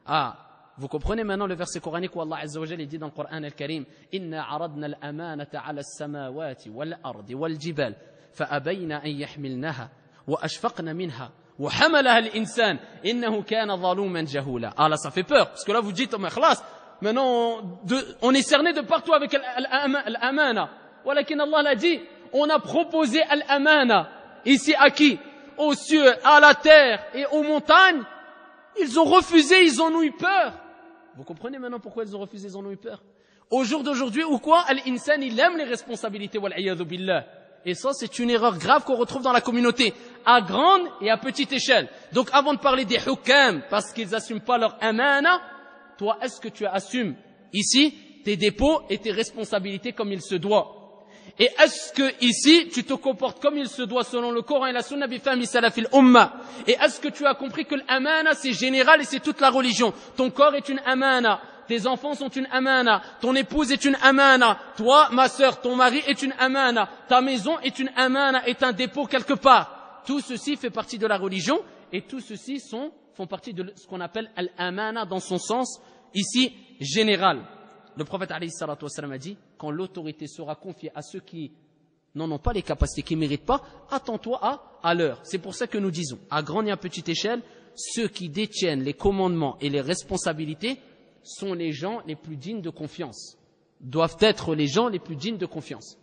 Vous comprenez maintenant le verset coranique où Allah Azza wa Jalla dit dans le Coran al-Karim, Inna aradna al-amanata ala as-samawati wal-ardi wal-jibal, fa'abayna an yahmilnaha, wa ashfaqna minha. وحملها الإنسان إنه كان ظلوما جهولا. Ah là ça fait peur parce que là vous dites mais خلاص maintenant on est cerné de partout avec l'amana. ولكن Allah l'a dit, on a proposé l'amana ici à qui? Aux cieux, à la terre et aux montagnes. Ils ont refusé, ils en ont eu peur. Vous comprenez maintenant pourquoi ils ont refusé, ils en ont eu peur? Au jour d'aujourd'hui ou quoi? Al-insan il aime les responsabilités wal iyadhu billah. Et ça, c'est une erreur grave qu'on retrouve dans la communauté, à grande et à petite échelle. Donc, avant de parler des hukam, parce qu'ils n'assument pas leur amana, toi, est-ce que tu assumes ici tes dépôts et tes responsabilités comme il se doit? Et est-ce que ici, tu te comportes comme il se doit selon le Coran et la Sunna bi fahmi salafil umma? Et est-ce que tu as compris que l'amana, c'est général et c'est toute la religion? Ton corps est une amana. Tes enfants sont une amana, ton épouse est une amana, toi, ma sœur, ton mari est une amana, ta maison est une amana, est un dépôt quelque part. Tout ceci fait partie de la religion et tout ceci font partie de ce qu'on appelle al-amana dans son sens ici général. Le prophète alayhi salatu wassalam a dit, quand l'autorité sera confiée à ceux qui n'en ont pas les capacités, qui ne méritent pas, attends-toi à l'heure. C'est pour ça que nous disons, à grande et à petite échelle, ceux qui détiennent les commandements et les responsabilités sont les gens les plus dignes de confiance, doivent être les gens les plus dignes de confiance.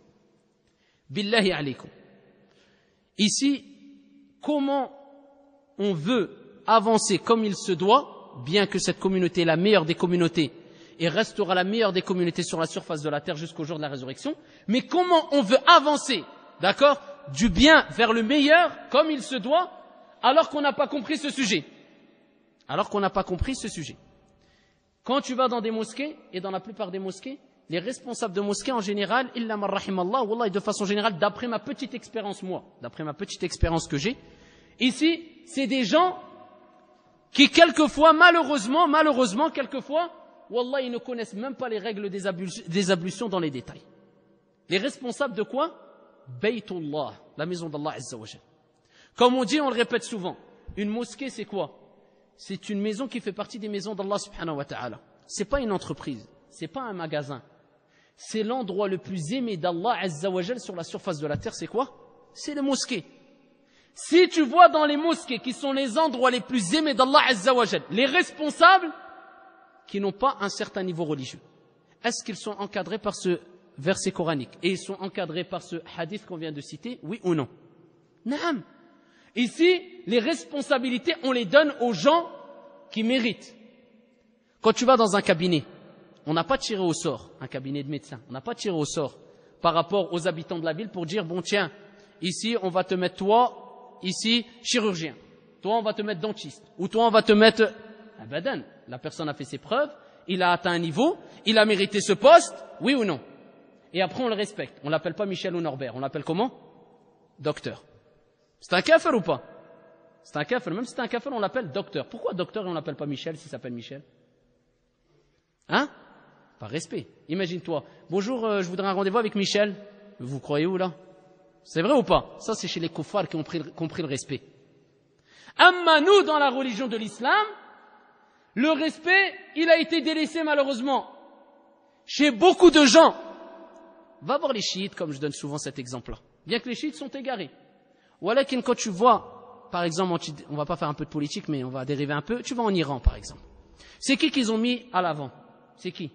Billahi alaykum. Ici, comment on veut avancer comme il se doit, bien que cette communauté est la meilleure des communautés et restera la meilleure des communautés sur la surface de la terre jusqu'au jour de la résurrection, mais comment on veut avancer, d'accord, du bien vers le meilleur comme il se doit, alors qu'on n'a pas compris ce sujet. Quand tu vas dans des mosquées, et dans la plupart des mosquées, les responsables de mosquées en général, illa man rahimallah, wallah, de façon générale, d'après ma petite expérience que j'ai, ici, c'est des gens qui quelquefois, malheureusement, quelquefois, wallah, ils ne connaissent même pas les règles des ablutions dans les détails. Les responsables de quoi? Baytullah, la maison d'Allah Azza wa Jal. Comme on dit, on le répète souvent, une mosquée c'est quoi? C'est une maison qui fait partie des maisons d'Allah subhanahu wa ta'ala. C'est pas une entreprise, c'est pas un magasin. C'est l'endroit le plus aimé d'Allah Azza wa Jal sur la surface de la terre, c'est quoi? C'est les mosquées. Si tu vois dans les mosquées qui sont les endroits les plus aimés d'Allah Azza wa Jal, les responsables qui n'ont pas un certain niveau religieux, est-ce qu'ils sont encadrés par ce verset coranique et ils sont encadrés par ce hadith qu'on vient de citer, oui ou non? Naam. Ici, les responsabilités, on les donne aux gens qui méritent. Quand tu vas dans un cabinet, on n'a pas tiré au sort, un cabinet de médecin, on n'a pas tiré au sort par rapport aux habitants de la ville pour dire, bon tiens, ici on va te mettre toi, ici chirurgien, toi on va te mettre dentiste, ou toi on va te mettre abadan. La personne a fait ses preuves, il a atteint un niveau, il a mérité ce poste, oui ou non? Et après on le respecte, on l'appelle pas Michel ou Norbert, on l'appelle comment? Docteur. C'est un kafir ou pas? C'est un kafir, même si c'est un kafir on l'appelle docteur. Pourquoi docteur et on l'appelle pas Michel s'il s'appelle Michel? Hein? Par respect. Imagine-toi, bonjour, je voudrais un rendez-vous avec Michel. Vous croyez où là? C'est vrai ou pas? Ça c'est chez les kuffars qui ont compris le respect. Amma nous, dans la religion de l'islam, le respect, il a été délaissé malheureusement. Chez beaucoup de gens. Va voir les chiites, comme je donne souvent cet exemple-là. Bien que les chiites sont égarés. Walakin, quand tu vois, par exemple, on va pas faire un peu de politique, mais on va dériver un peu, tu vas en Iran, par exemple. C'est qui qu'ils ont mis à l'avant? C'est qui?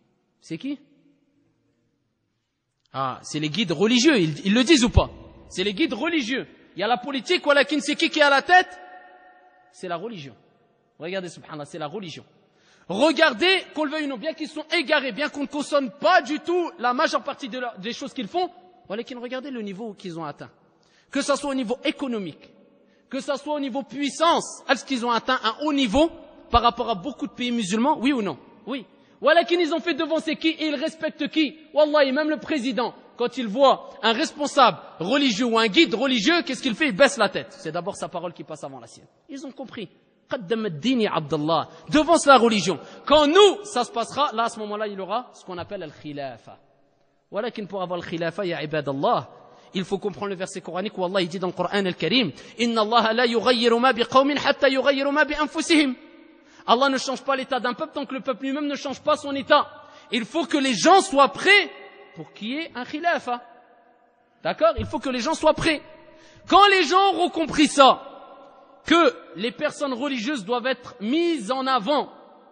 Ah, c'est les guides religieux, ils le disent ou pas? C'est les guides religieux. Il y a la politique, walakin, c'est qui est à la tête? C'est la religion. Regardez, subhanallah, c'est la religion. Regardez, qu'on le veuille ou non, bien qu'ils sont égarés, bien qu'on ne cautionne pas du tout la majeure partie des choses qu'ils font, walakin, regardez le niveau qu'ils ont atteint. Que ce soit au niveau économique, que ce soit au niveau puissance, est-ce qu'ils ont atteint un haut niveau par rapport à beaucoup de pays musulmans? Oui ou non? Oui. Walakin, ils ont fait devancer qui et ils respectent qui? Wallahi, même le président, quand il voit un responsable religieux ou un guide religieux, qu'est-ce qu'il fait? Il baisse la tête. C'est d'abord sa parole qui passe avant la sienne. Ils ont compris. Qaddam ad-din ya Abdallah. Devance la religion. Quand nous, ça se passera, là, à ce moment-là, il aura ce qu'on appelle al-khilafa. Walakin, pour avoir al-khilafa, ya ibadallah, il faut comprendre le verset coranique où Allah il dit dans le Coran al-Karim, Inna Allah la yughayyiru ma biqawmin hatta yughayyiru ma bi anfusihim. Allah ne change pas l'état d'un peuple tant que le peuple lui-même ne change pas son état. Il faut que les gens soient prêts pour qu'il y ait un khilafa. D'accord? Il faut que les gens soient prêts. Quand les gens auront compris ça, que les personnes religieuses doivent être mises en avant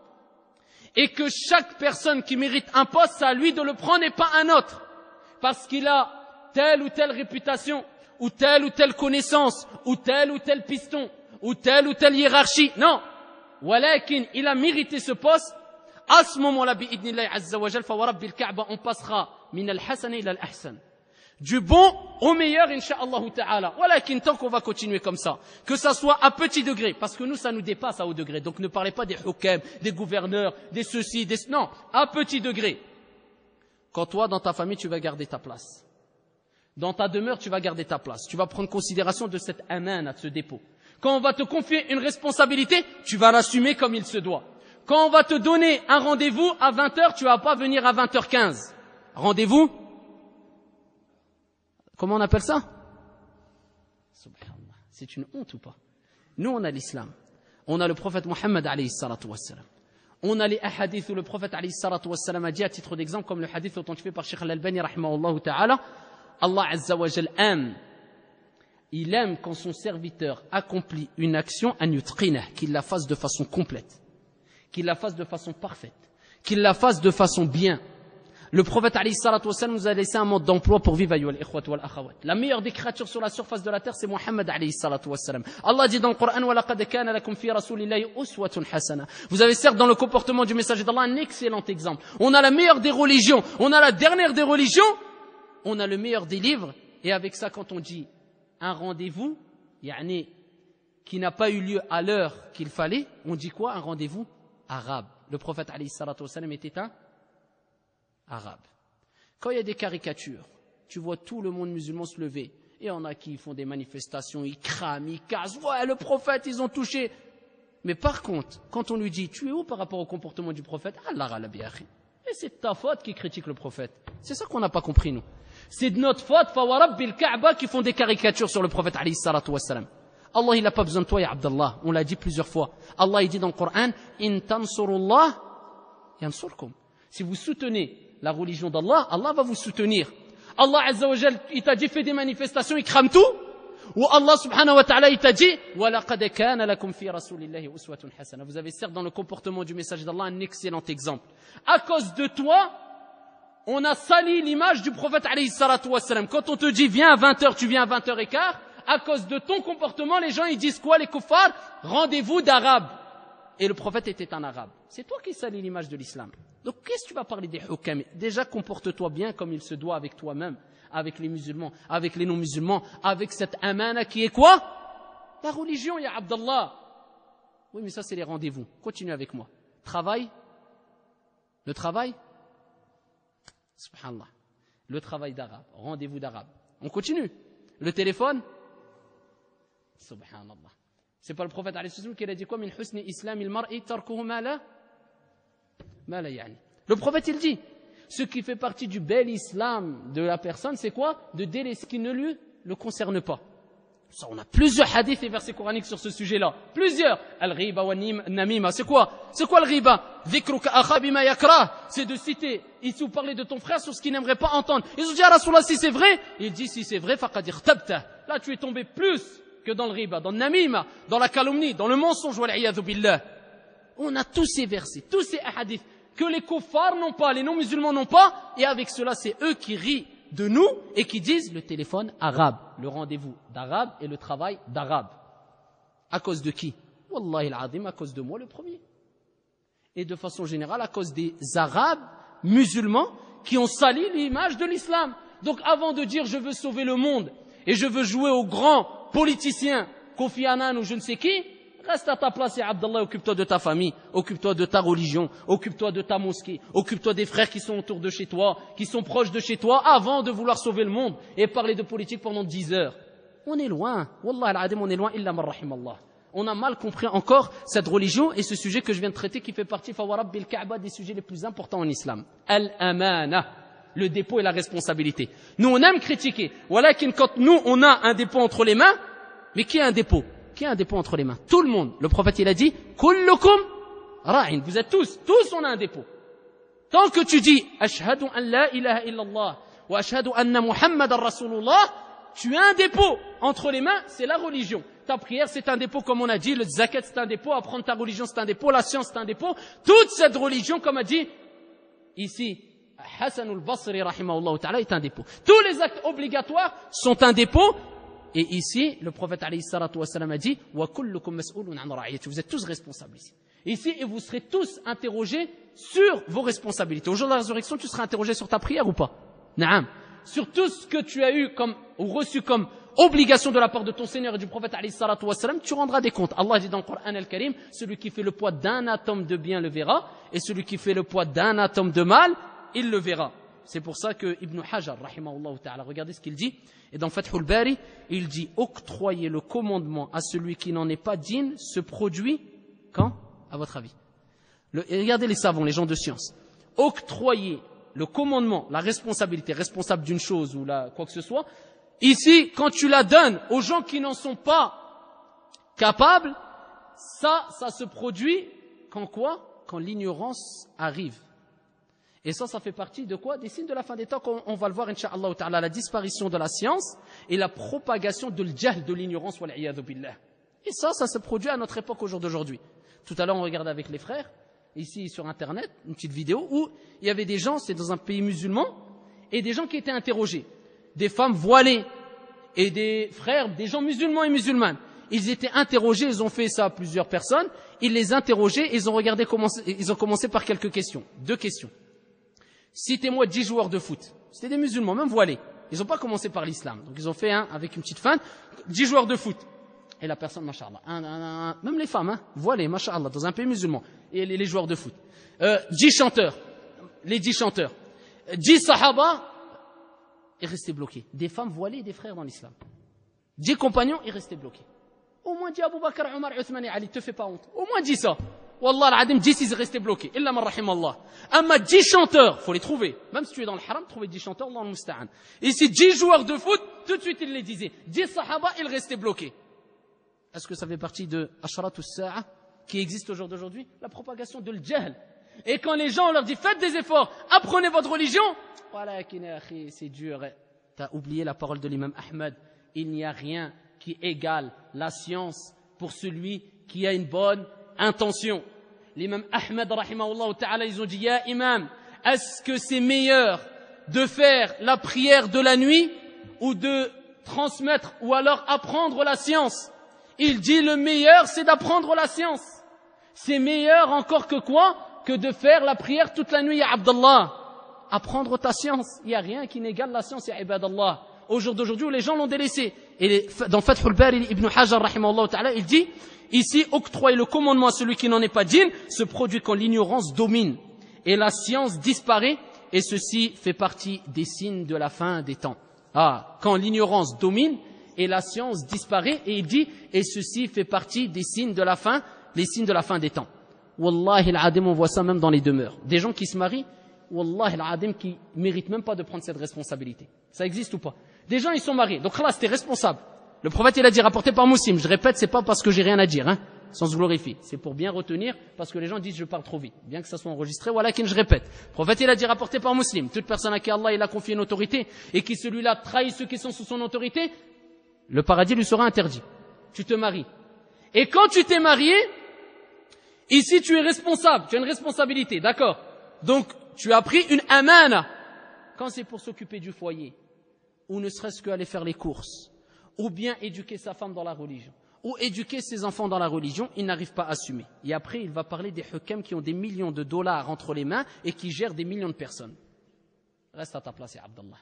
et que chaque personne qui mérite un poste, c'est à lui de le prendre et pas un autre, parce qu'il a telle ou telle réputation, ou telle connaissance, ou tel piston, ou telle hiérarchie. Non. Walakin, il a mérité ce poste. À ce moment-là, bi'idnillahi azza wa jal, fa wa rabbil ka'ba, on passera min al-hasan ila al-ahsan. Du bon au meilleur, incha'Allah ta'ala. Walakin, tant qu'on va continuer comme ça, que ça soit à petit degré, parce que nous, ça nous dépasse à haut degré. Donc ne parlez pas des hukam, des gouverneurs, des ceci, des... Non, à petit degré. Quand toi, dans ta famille, tu vas garder ta place. Dans ta demeure, tu vas garder ta place. Tu vas prendre considération de cette amana, de ce dépôt. Quand on va te confier une responsabilité, tu vas l'assumer comme il se doit. Quand on va te donner un rendez-vous à 20h, tu vas pas venir à 20h15. Rendez-vous? Comment on appelle ça? Subhanallah. C'est une honte ou pas? Nous, on a l'islam. On a le prophète Mohammed alayhi salatu wassalam. On a les hadiths où le prophète alayhi salatu wassalam a dit à titre d'exemple, comme le hadith authentifié par Cheikh Al-Albani rahimahullah ta'ala, Allah Azza wa Jal aime. Il aime quand son serviteur accomplit une action an yutqinah, qu'il la fasse de façon complète, qu'il la fasse de façon parfaite, qu'il la fasse de façon bien. Le prophète alayhi salatu wassalam nous a laissé un mode d'emploi pour vivre ayyuhal ikhwat wal akhawat. La meilleure des créatures sur la surface de la terre, c'est Muhammad alayhi salatu wassalam. Allah dit dans le Coran wa laqad kana lakum fi rasulillahi uswatun hasana. Vous avez certes dans le comportement du messager d'Allah un excellent exemple. On a la meilleure des religions, on a la dernière des religions, on a le meilleur des livres, et avec ça quand on dit un rendez-vous, yani qui n'a pas eu lieu à l'heure qu'il fallait, on dit quoi? Un rendez-vous arabe. Le prophète alayhi salatu wassalam était un arabe. Quand il y a des caricatures, tu vois tout le monde musulman se lever. Et il y en a qui font des manifestations, ils crament, ils cassent. Ouais, le prophète, ils ont touché. Mais par contre, quand on lui dit, tu es où par rapport au comportement du prophète? Allah rala biakhi. Et c'est ta faute qui critique le prophète. C'est ça qu'on n'a pas compris, nous. C'est de notre faute, fawarabbil Kaaba, qui font des caricatures sur le prophète alayhi salatu wassalam. Allah, il n'a pas besoin de toi, ya Abdallah. On l'a dit plusieurs fois. Allah, il dit dans le Coran, in tansurullah yansurkum. Si vous soutenez la religion d'Allah, Allah va vous soutenir. Allah Azza wa Jal, il t'a dit fais des manifestations, il crame tout. Ou Allah subhanahu wa ta'ala, il t'a dit وَلَقَدْ كَانَ لَكُمْ فِي رَسُولِ اللَّهِ أُسْوَةٌ حَسَنَةٌ. Vous avez certes dans le comportement du message d'Allah un excellent exemple. À cause de toi, on a sali l'image du prophète alayhi salatu wassalam. Quand on te dit viens à 20h, tu viens à 20h15, à cause de ton comportement, les gens ils disent quoi, les kuffars? Rendez-vous d'arabe. Et le prophète était un arabe. C'est toi qui salis l'image de l'islam. Donc qu'est-ce que tu vas parler des hukam? Déjà comporte-toi bien comme il se doit avec toi-même, avec les musulmans, avec les non-musulmans, avec cette amana qui est quoi? La religion, ya Abdallah. Oui, mais ça c'est les rendez-vous. Continue avec moi. Travail. Le travail. Subhanallah. Le travail d'arabe. Rendez-vous d'arabe. On continue. Le téléphone. Subhanallah. C'est pas le prophète alayhi sallam qui a dit quoi? Min husni islamil mar'i tarkuhu ma la yani. Le prophète il dit, ce qui fait partie du bel islam de la personne, c'est quoi? De délaisser ce qui ne lui le concerne pas. Ça, on a plusieurs hadiths et versets coraniques sur ce sujet-là. Plusieurs. Al-ghiba wa namima. C'est quoi? C'est quoi le ghiba? Dhikruka akha bima yakrah. C'est de citer, ici vous parlez de ton frère sur ce qu'il n'aimerait pas entendre. Ils ont dit à Rasulullah, si c'est vrai, il dit si c'est vrai, faqad irtabta. Là tu es tombé plus que dans le riba, dans le namima, dans la calomnie, dans le mensonge, wal'iyadhu billah. On a tous ces versets, tous ces hadiths que les kuffars n'ont pas, les non-musulmans n'ont pas, et avec cela, c'est eux qui rient de nous et qui disent le téléphone arabe, le rendez-vous d'arabe et le travail d'arabe. À cause de qui? Wallahi al-azim, à cause de moi le premier. Et de façon générale, à cause des arabes musulmans qui ont sali l'image de l'islam. Donc avant de dire je veux sauver le monde et je veux jouer aux grands politiciens, Kofi Annan ou je ne sais qui, reste à ta place, ya Abdallah, occupe-toi de ta famille, occupe-toi de ta religion, occupe-toi de ta mosquée, occupe-toi des frères qui sont autour de chez toi, qui sont proches de chez toi, avant de vouloir sauver le monde et parler de politique pendant 10 heures. On est loin. Wallah al-adim, on est loin, illa man rahimallah. On a mal compris encore cette religion et ce sujet que je viens de traiter qui fait partie, fawarabbil Kaaba, des sujets les plus importants en islam. Al-amana. Le dépôt et la responsabilité. Nous, on aime critiquer. Voilà qu'une quand nous, on a un dépôt entre les mains, mais qui a un dépôt? Qui a un dépôt entre les mains? Tout le monde. Le prophète, il a dit, kullukum ra'in. Vous êtes tous on a un dépôt. Tant que tu dis, ashhadu an la ilaha illallah, wa ashhadu anna muhammadan rasulullah, tu as un dépôt entre les mains, c'est la religion. Ta prière, c'est un dépôt, comme on a dit, le zakat, c'est un dépôt, apprendre ta religion, c'est un dépôt, la science, c'est un dépôt. Toute cette religion, comme a dit ici, Hassan al-Basri, rahimahullah ta'ala, est un dépôt. Tous les actes obligatoires sont un dépôt. Et ici, le prophète alayhi salatu wassalam a dit wa kullukum mas'ulun an ra'iyati. Vous êtes tous responsables ici. Ici, et vous serez tous interrogés sur vos responsabilités. Au jour de la résurrection, tu seras interrogé sur ta prière ou pas? Naam. Sur tout ce que tu as eu comme, ou reçu comme obligation de la part de ton Seigneur et du prophète alayhi salatu wassalam, tu rendras des comptes. Allah dit dans le Coran al-Karim, celui qui fait le poids d'un atome de bien le verra, et celui qui fait le poids d'un atome de mal, il le verra. C'est pour ça que Ibn Hajar, rahimahullah ta'ala, regardez ce qu'il dit. Et dans Fathul Bari, il dit octroyer le commandement à celui qui n'en est pas digne se produit quand, à votre avis? Et regardez les savants, les gens de science. Octroyer le commandement, la responsabilité, responsable d'une chose ou quoi que ce soit. Ici, quand tu la donnes aux gens qui n'en sont pas capables, ça se produit quand quoi? Quand l'ignorance arrive. Et ça fait partie de quoi? Des signes de la fin des temps, qu'on va le voir, incha'Allah ta'ala, la disparition de la science et la propagation de l'jahl, de l'ignorance, wal'iyadhu billah. Et ça se produit à notre époque au jour d'aujourd'hui. Tout à l'heure, on regardait avec les frères, ici sur Internet, une petite vidéo où il y avait des gens, c'est dans un pays musulman, et des gens qui étaient interrogés. Des femmes voilées et des frères, des gens musulmans et musulmanes. Ils étaient interrogés, ils ont fait ça à plusieurs personnes, ils les interrogeaient, ils ont commencé par quelques questions. 2 questions. Citez-moi 10 joueurs de foot. C'était des musulmans, même voilés. Ils n'ont pas commencé par l'islam. Donc ils ont fait avec une petite feinte, 10 joueurs de foot. Et la personne, masha'Allah, même les femmes, voilées, masha'Allah, dans un pays musulman, et les joueurs de foot. 10 chanteurs, les 10 chanteurs. 10 sahaba, et restaient bloqués. Des femmes voilées et des frères dans l'islam. 10 compagnons, et restaient bloqués. Au moins dis Abu Bakr, Omar, Uthman et Ali, te fais pas honte. Au moins dis ça. Wallah al-adim, 10 ils restaient bloqués. Illa man rahimallah. Amma 10 chanteurs, faut les trouver. Même si tu es dans le haram, trouver 10 chanteurs, Allah al-musta'an. Ici 10 joueurs de foot, tout de suite ils les disaient. 10 sahaba, ils restaient bloqués. Est-ce que ça fait partie de Ashrat as-Sa'a qui existe au jour d'aujourd'hui? La propagation de l'jahl. Et quand les gens leur disent faites des efforts, apprenez votre religion, voilà, c'est dur. T'as oublié la parole de l'imam Ahmed. Il n'y a rien qui égale la science pour celui qui a une bonne intention. L'imam Ahmed, rahimahullah ta'ala, ils ont dit, ya imam, est-ce que c'est meilleur de faire la prière de la nuit ou de transmettre ou alors apprendre la science? Il dit, le meilleur, c'est d'apprendre la science. C'est meilleur encore que quoi? Que de faire la prière toute la nuit, ya Abdallah. Apprendre ta science. Il n'y a rien qui n'égale la science, ya ibadallah. Au jour d'aujourd'hui où les gens l'ont délaissé. Et dans Fathul Bari, Ibn Hajar, rahimahullah ta'ala, il dit, ici, octroyer le commandement à celui qui n'en est pas digne se produit quand l'ignorance domine et la science disparaît, et ceci fait partie des signes de la fin des temps. Quand l'ignorance domine et la science disparaît, et il dit, et ceci fait partie des signes de la fin, les signes de la fin des temps. Wallahi al-adim, on voit ça même dans les demeures. Des gens qui se marient, wallahi al-adim, qui méritent même pas de prendre cette responsabilité. Ça existe ou pas? Des gens, ils sont mariés. Donc là, c'était responsable. Le prophète, il a dit, rapporté par Muslim. Je répète, c'est pas parce que j'ai rien à dire, sans se glorifier. C'est pour bien retenir, parce que les gens disent, je parle trop vite. Bien que ça soit enregistré, voilà qu'une je répète. Le prophète, il a dit, rapporté par Muslim. Toute personne à qui Allah, il a confié une autorité, et qui celui-là trahit ceux qui sont sous son autorité, le paradis lui sera interdit. Tu te maries. Et quand tu t'es marié, ici, tu es responsable. Tu as une responsabilité, d'accord? Donc, tu as pris une amana. Quand c'est pour s'occuper du foyer, ou ne serait-ce qu'aller faire les courses, ou bien éduquer sa femme dans la religion, ou éduquer ses enfants dans la religion, il n'arrive pas à assumer. Et après, il va parler des hukam qui ont des millions de dollars entre les mains et qui gèrent des millions de personnes. Reste à ta place, Abdallah.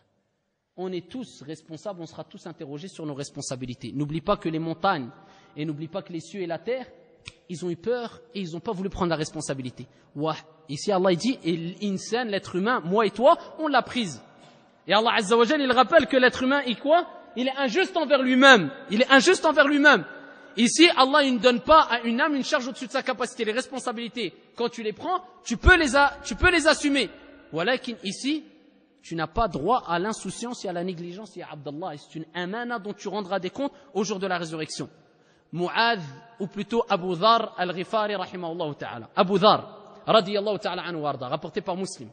On est tous responsables, on sera tous interrogés sur nos responsabilités. N'oublie pas que les montagnes, et n'oublie pas que les cieux et la terre, ils ont eu peur et ils n'ont pas voulu prendre la responsabilité. Ici, Allah dit, et l'insan, l'être humain, moi et toi, on l'a prise. Et Allah Azza wa Jal, il rappelle que l'être humain est quoi? Il est injuste envers lui-même. Il est injuste envers lui-même. Ici, Allah, il ne donne pas à une âme une charge au-dessus de sa capacité. Les responsabilités, quand tu les prends, tu peux les assumer. Voilà qu'ici, tu n'as pas droit à l'insouciance et à la négligence, ya Abdallah. C'est une amana dont tu rendras des comptes au jour de la résurrection. Mu'adh, ou plutôt Abu Dhar al-Ghifari, rahimahullah ta'ala. Abu Dhar, radiyallahu ta'ala anhu warda, rapporté par Muslim.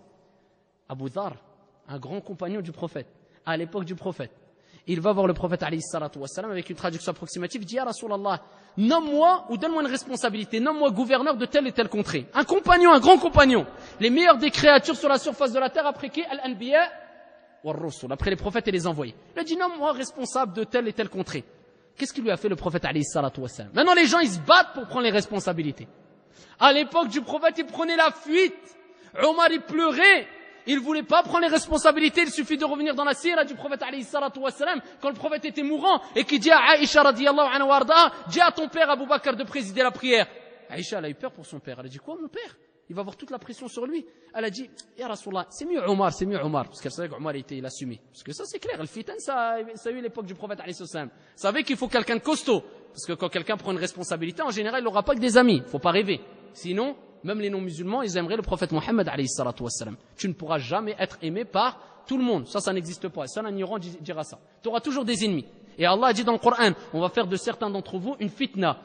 Abu Dhar, un grand compagnon du prophète, à l'époque du prophète. Il va voir le prophète alayhi salatu wassalam avec une traduction approximative, il dit, ya Rasulallah, nomme-moi ou donne-moi une responsabilité, nomme-moi gouverneur de telle et telle contrée. Un compagnon, un grand compagnon. Les meilleurs des créatures sur la surface de la terre après qui? Al-Anbiya wa ar-Rusul, après les prophètes et les envoyés. Il a dit, nomme-moi responsable de telle et telle contrée. Qu'est-ce qu'il lui a fait le prophète alayhi salatu wassalam? Maintenant les gens ils se battent pour prendre les responsabilités. À l'époque du prophète, il prenait la fuite. Omar il pleurait. Il voulait pas prendre les responsabilités. Il suffit de revenir dans la sira du prophète alayhi salatu wassalam quand le prophète était mourant et qui dit à Aïcha radiyallahu anha warda, dis à ton père Abu Bakr de présider la prière. Aïcha elle a eu peur pour son père. Elle a dit quoi mon père? Il va avoir toute la pression sur lui. Elle a dit, ya Rasulallah, c'est mieux Omar. Parce qu'elle savait qu'Omar il assumé. Parce que ça c'est clair, le fitan ça a eu l'époque du prophète alayhi salam. Vous savez qu'il faut quelqu'un de costaud. Parce que quand quelqu'un prend une responsabilité, en général il n'aura pas que des amis. Faut pas rêver. Sinon, même les non-musulmans, ils aimeraient le prophète Mohammed alayhi salatu wassalam. Tu ne pourras jamais être aimé par tout le monde. Ça n'existe pas. Et ça, un ignorant dira ça. Tu auras toujours des ennemis. Et Allah a dit dans le Coran, on va faire de certains d'entre vous une fitna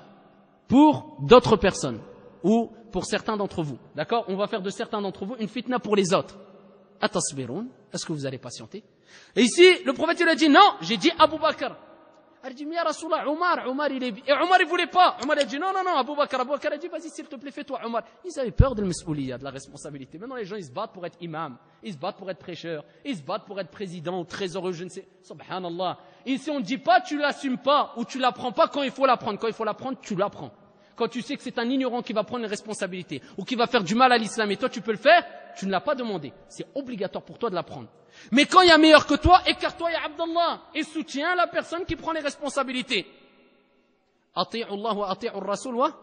pour d'autres personnes. Ou pour certains d'entre vous. D'accord? On va faire de certains d'entre vous une fitna pour les autres. Atasbiroun, est-ce que vous allez patienter? Et ici, le prophète il a dit non, j'ai dit Abu Bakr. Elle a dit, mais ya Rasulallah, Omar il est... Et Omar il voulait pas. Omar a dit non, Abu Bakr a dit, vas-y s'il te plaît, fais-toi Omar. Ils avaient peur de l'mas'ouliyya, de la responsabilité. Maintenant les gens ils se battent pour être imam, ils se battent pour être prêcheur, ils se battent pour être président ou trésorier, je ne sais. Subhanallah. Ici on ne dit pas tu l'assumes pas ou tu l'apprends pas quand il faut l'apprendre. Quand il faut l'apprendre, tu l'apprends. Quand tu sais que c'est un ignorant qui va prendre une responsabilité ou qui va faire du mal à l'islam et toi tu peux le faire, tu ne l'as pas demandé. C'est obligatoire pour toi de l'apprendre. Mais quand il y a meilleur que toi, écarte-toi ya Abdallah et soutiens la personne qui prend les responsabilités. Ati'u Allah wa ati'u ar-rasul wa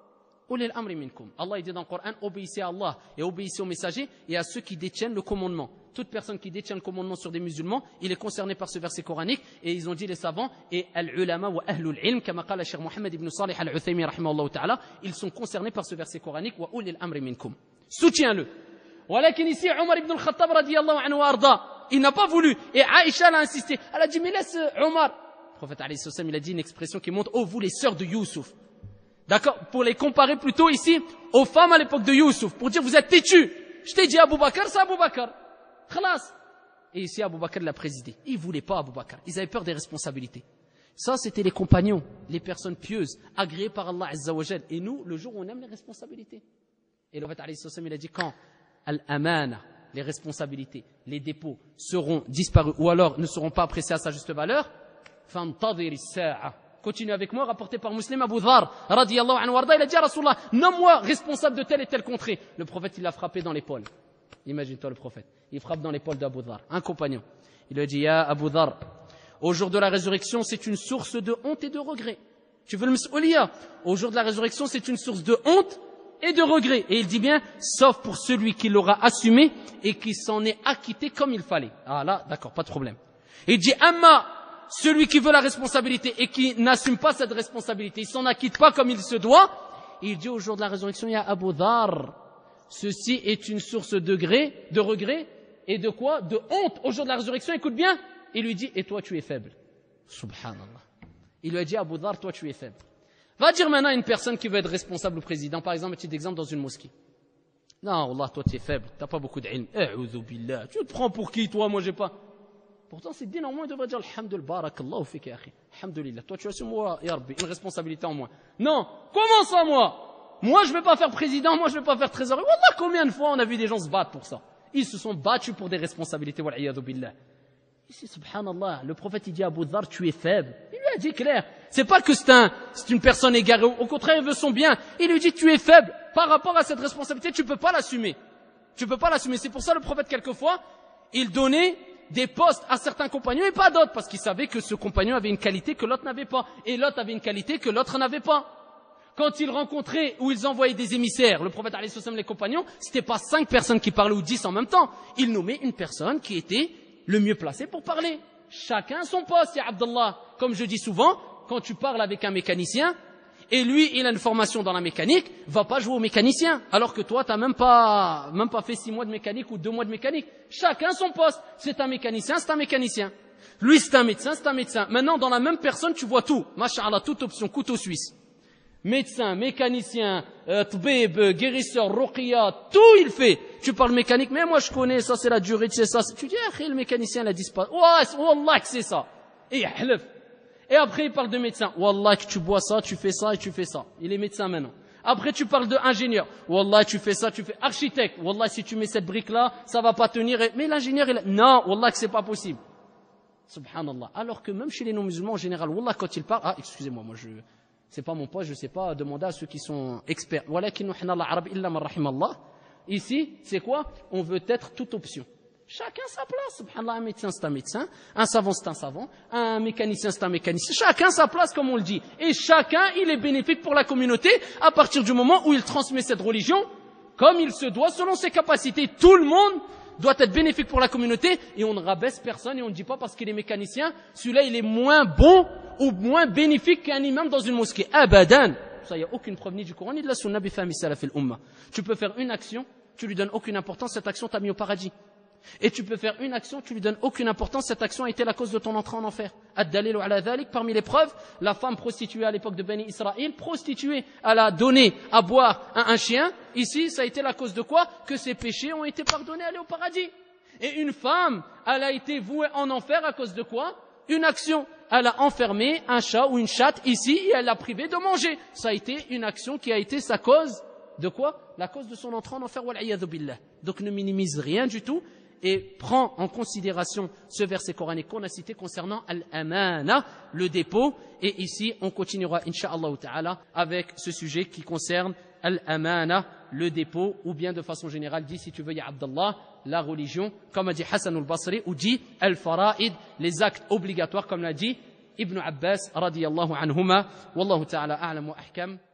ulil amri minkum. Allah dit dans le Coran, obéissez à Allah et obéissez aux messagers et à ceux qui détiennent le commandement. Toute personne qui détient le commandement sur des musulmans, il est concerné par ce verset coranique. Et ils ont dit les savants, et al-ulama wa ahlul ilm, kama qala Cheikh Mohammed ibn Salih al-Uthaymi rahimahullah ta'ala, ils sont concernés par ce verset coranique, wa ulil amri minkum. Soutiens-le. Walakin ici, Omar ibn al-Khattab radiyallahu anhu arda, il n'a pas voulu. Et Aïcha l'a insisté. Elle a dit, mais laisse Omar. Le prophète alayhi salam, il a dit une expression qui montre, oh vous les sœurs de Youssouf. D'accord, pour les comparer plutôt ici aux femmes à l'époque de Youssouf, pour dire vous êtes têtus. Je t'ai dit Abou Bakr, c'est Abou Bakr. Khalas. Et ici Abou Bakr l'a présidé. Ils ne voulaient pas Abou Bakr. Ils avaient peur des responsabilités. Ça, c'était les compagnons, les personnes pieuses, agréées par Allah Azza wa Jal. Et nous, le jour où on aime les responsabilités. Et le prophète alayhi salam, il a dit quand al-amana, les responsabilités, les dépôts seront disparus ou alors ne seront pas appréciés à sa juste valeur, fantadhir as-sa'a. Continue avec moi, rapporté par Muslim Abu Dhar, radiyallahu anhu warda, il a dit à Rasulullah, nomme-moi responsable de telle et telle contrée. Le prophète, il l'a frappé dans l'épaule. Imagine-toi le prophète. Il frappe dans l'épaule d'Abu Dhar, un compagnon. Il lui a dit, ya Abu Dhar, au jour de la résurrection, c'est une source de honte et de regret. Tu veux le mas'ouliya? Au jour de la résurrection, c'est une source de honte et de regret. Et il dit bien, sauf pour celui qui l'aura assumé et qui s'en est acquitté comme il fallait. Ah là, d'accord, pas de problème. Il dit, amma, celui qui veut la responsabilité et qui n'assume pas cette responsabilité, il s'en acquitte pas comme il se doit, il dit au jour de la résurrection, il y a Abu Dhar, ceci est une source de regret et de quoi? De honte. Au jour de la résurrection, écoute bien, il lui dit, et toi tu es faible. Subhanallah. Il lui a dit, Abu Dhar, toi tu es faible. Va dire maintenant à une personne qui veut être responsable ou président, par exemple, un petit exemple dans une mosquée. Non, Allah, toi tu es faible, t'as pas beaucoup d'ilm. A'udhu billah. Tu te prends pour qui, toi? Moi j'ai pas. Pourtant, c'est dit, normalement, il devrait dire, Alhamdulillah, barakallahu fik, ya akhi. Alhamdulillah. Toi, tu as sur moi, ya Rabbi, une responsabilité en moins. Non. Comment ça, moi? Moi, je vais pas faire président, moi, je vais pas faire trésorier. Wallah, combien de fois on a vu des gens se battre pour ça? Ils se sont battus pour des responsabilités, wal'iyadu billah. Ici, subhanallah, le prophète, il dit à Abu Dhar, tu es faible. Il lui a dit clair. C'est pas que c'est une personne égarée. Au contraire, il veut son bien. Il lui dit, tu es faible. Par rapport à cette responsabilité, tu peux pas l'assumer. Tu peux pas l'assumer. C'est pour ça, le prophète, quelquefois, il donnait des postes à certains compagnons et pas d'autres, parce qu'il savait que ce compagnon avait une qualité que l'autre n'avait pas, et l'autre avait une qualité que l'autre n'avait pas. Quand ils rencontraient ou ils envoyaient des émissaires, le prophète alayhi salam, les compagnons, c'était pas 5 personnes qui parlaient ou 10 en même temps. Il nommait une personne qui était le mieux placée pour parler. Chacun son poste, ya Abdallah. Comme je dis souvent, quand tu parles avec un mécanicien, et lui, il a une formation dans la mécanique, va pas jouer au mécanicien. Alors que toi, t'as même pas fait 6 mois de mécanique ou 2 mois de mécanique. Chacun son poste. C'est un mécanicien, c'est un mécanicien. Lui, c'est un médecin, c'est un médecin. Maintenant, dans la même personne, tu vois tout. Masha'Allah, toute option, couteau suisse. Médecin, mécanicien, tbib, guérisseur, ruqya, tout il fait. Tu parles mécanique, mais moi je connais, ça c'est la durée, c'est ça. Tu dis, ah, le mécanicien, il a disparu. Wallah que c'est ça. Et halef. Et après, il parle de médecin. Wallah, que tu bois ça, tu fais ça et tu fais ça. Il est médecin maintenant. Après, tu parles d'ingénieur. Wallah, tu fais ça, tu fais architecte. Wallah, si tu mets cette brique-là, ça va pas tenir. Mais l'ingénieur, non, wallah, que c'est pas possible. Subhanallah. Alors que même chez les non-musulmans en général, wallah, quand ils parlent, excusez-moi, c'est pas mon poste, je sais pas, demander à ceux qui sont experts. Walakin nuhna al-arab illa man rahimallah. Ici, c'est quoi? On veut être toute option. Chacun sa place, subhanallah, un médecin c'est un médecin, un savant c'est un savant, un mécanicien c'est un mécanicien, chacun sa place comme on le dit. Et chacun, il est bénéfique pour la communauté à partir du moment où il transmet cette religion comme il se doit selon ses capacités. Tout le monde doit être bénéfique pour la communauté et on ne rabaisse personne et on ne dit pas parce qu'il est mécanicien, celui-là il est moins bon ou moins bénéfique qu'un imam dans une mosquée. Abadan. Ça, il n'y a aucune preuve ni du Coran ni de la sunna bi fahmi salaf al-umma. Tu peux faire une action, tu lui donnes aucune importance, cette action t'a mis au paradis. Et tu peux faire une action, tu lui donnes aucune importance, cette action a été la cause de ton entrée en enfer. Ad-dalilu ala dhalik, parmi les preuves, la femme prostituée à l'époque de Bani Israël, prostituée, elle a donné à boire à un chien. Ici, ça a été la cause de quoi? Que ses péchés ont été pardonnés, elle est au paradis. Et une femme, elle a été vouée en enfer à cause de quoi? Une action. Elle a enfermé un chat ou une chatte ici et elle l'a privé de manger. Ça a été une action qui a été sa cause de quoi? La cause de son entrée en enfer. Wal'iyadhu billah. Donc ne minimise rien du tout. Et prends en considération ce verset coranique qu'on a cité concernant al-amana, le dépôt. Et ici, on continuera, incha'Allah ta'ala, avec ce sujet qui concerne al-amana, le dépôt, ou bien de façon générale, dit, si tu veux, ya Abdallah, la religion, comme a dit Hassan al-Basri, ou dit al-fara'id, les actes obligatoires, comme l'a dit Ibn Abbas radiyallahu anhuma. Wallahu ta'ala a'lam wa ahkam.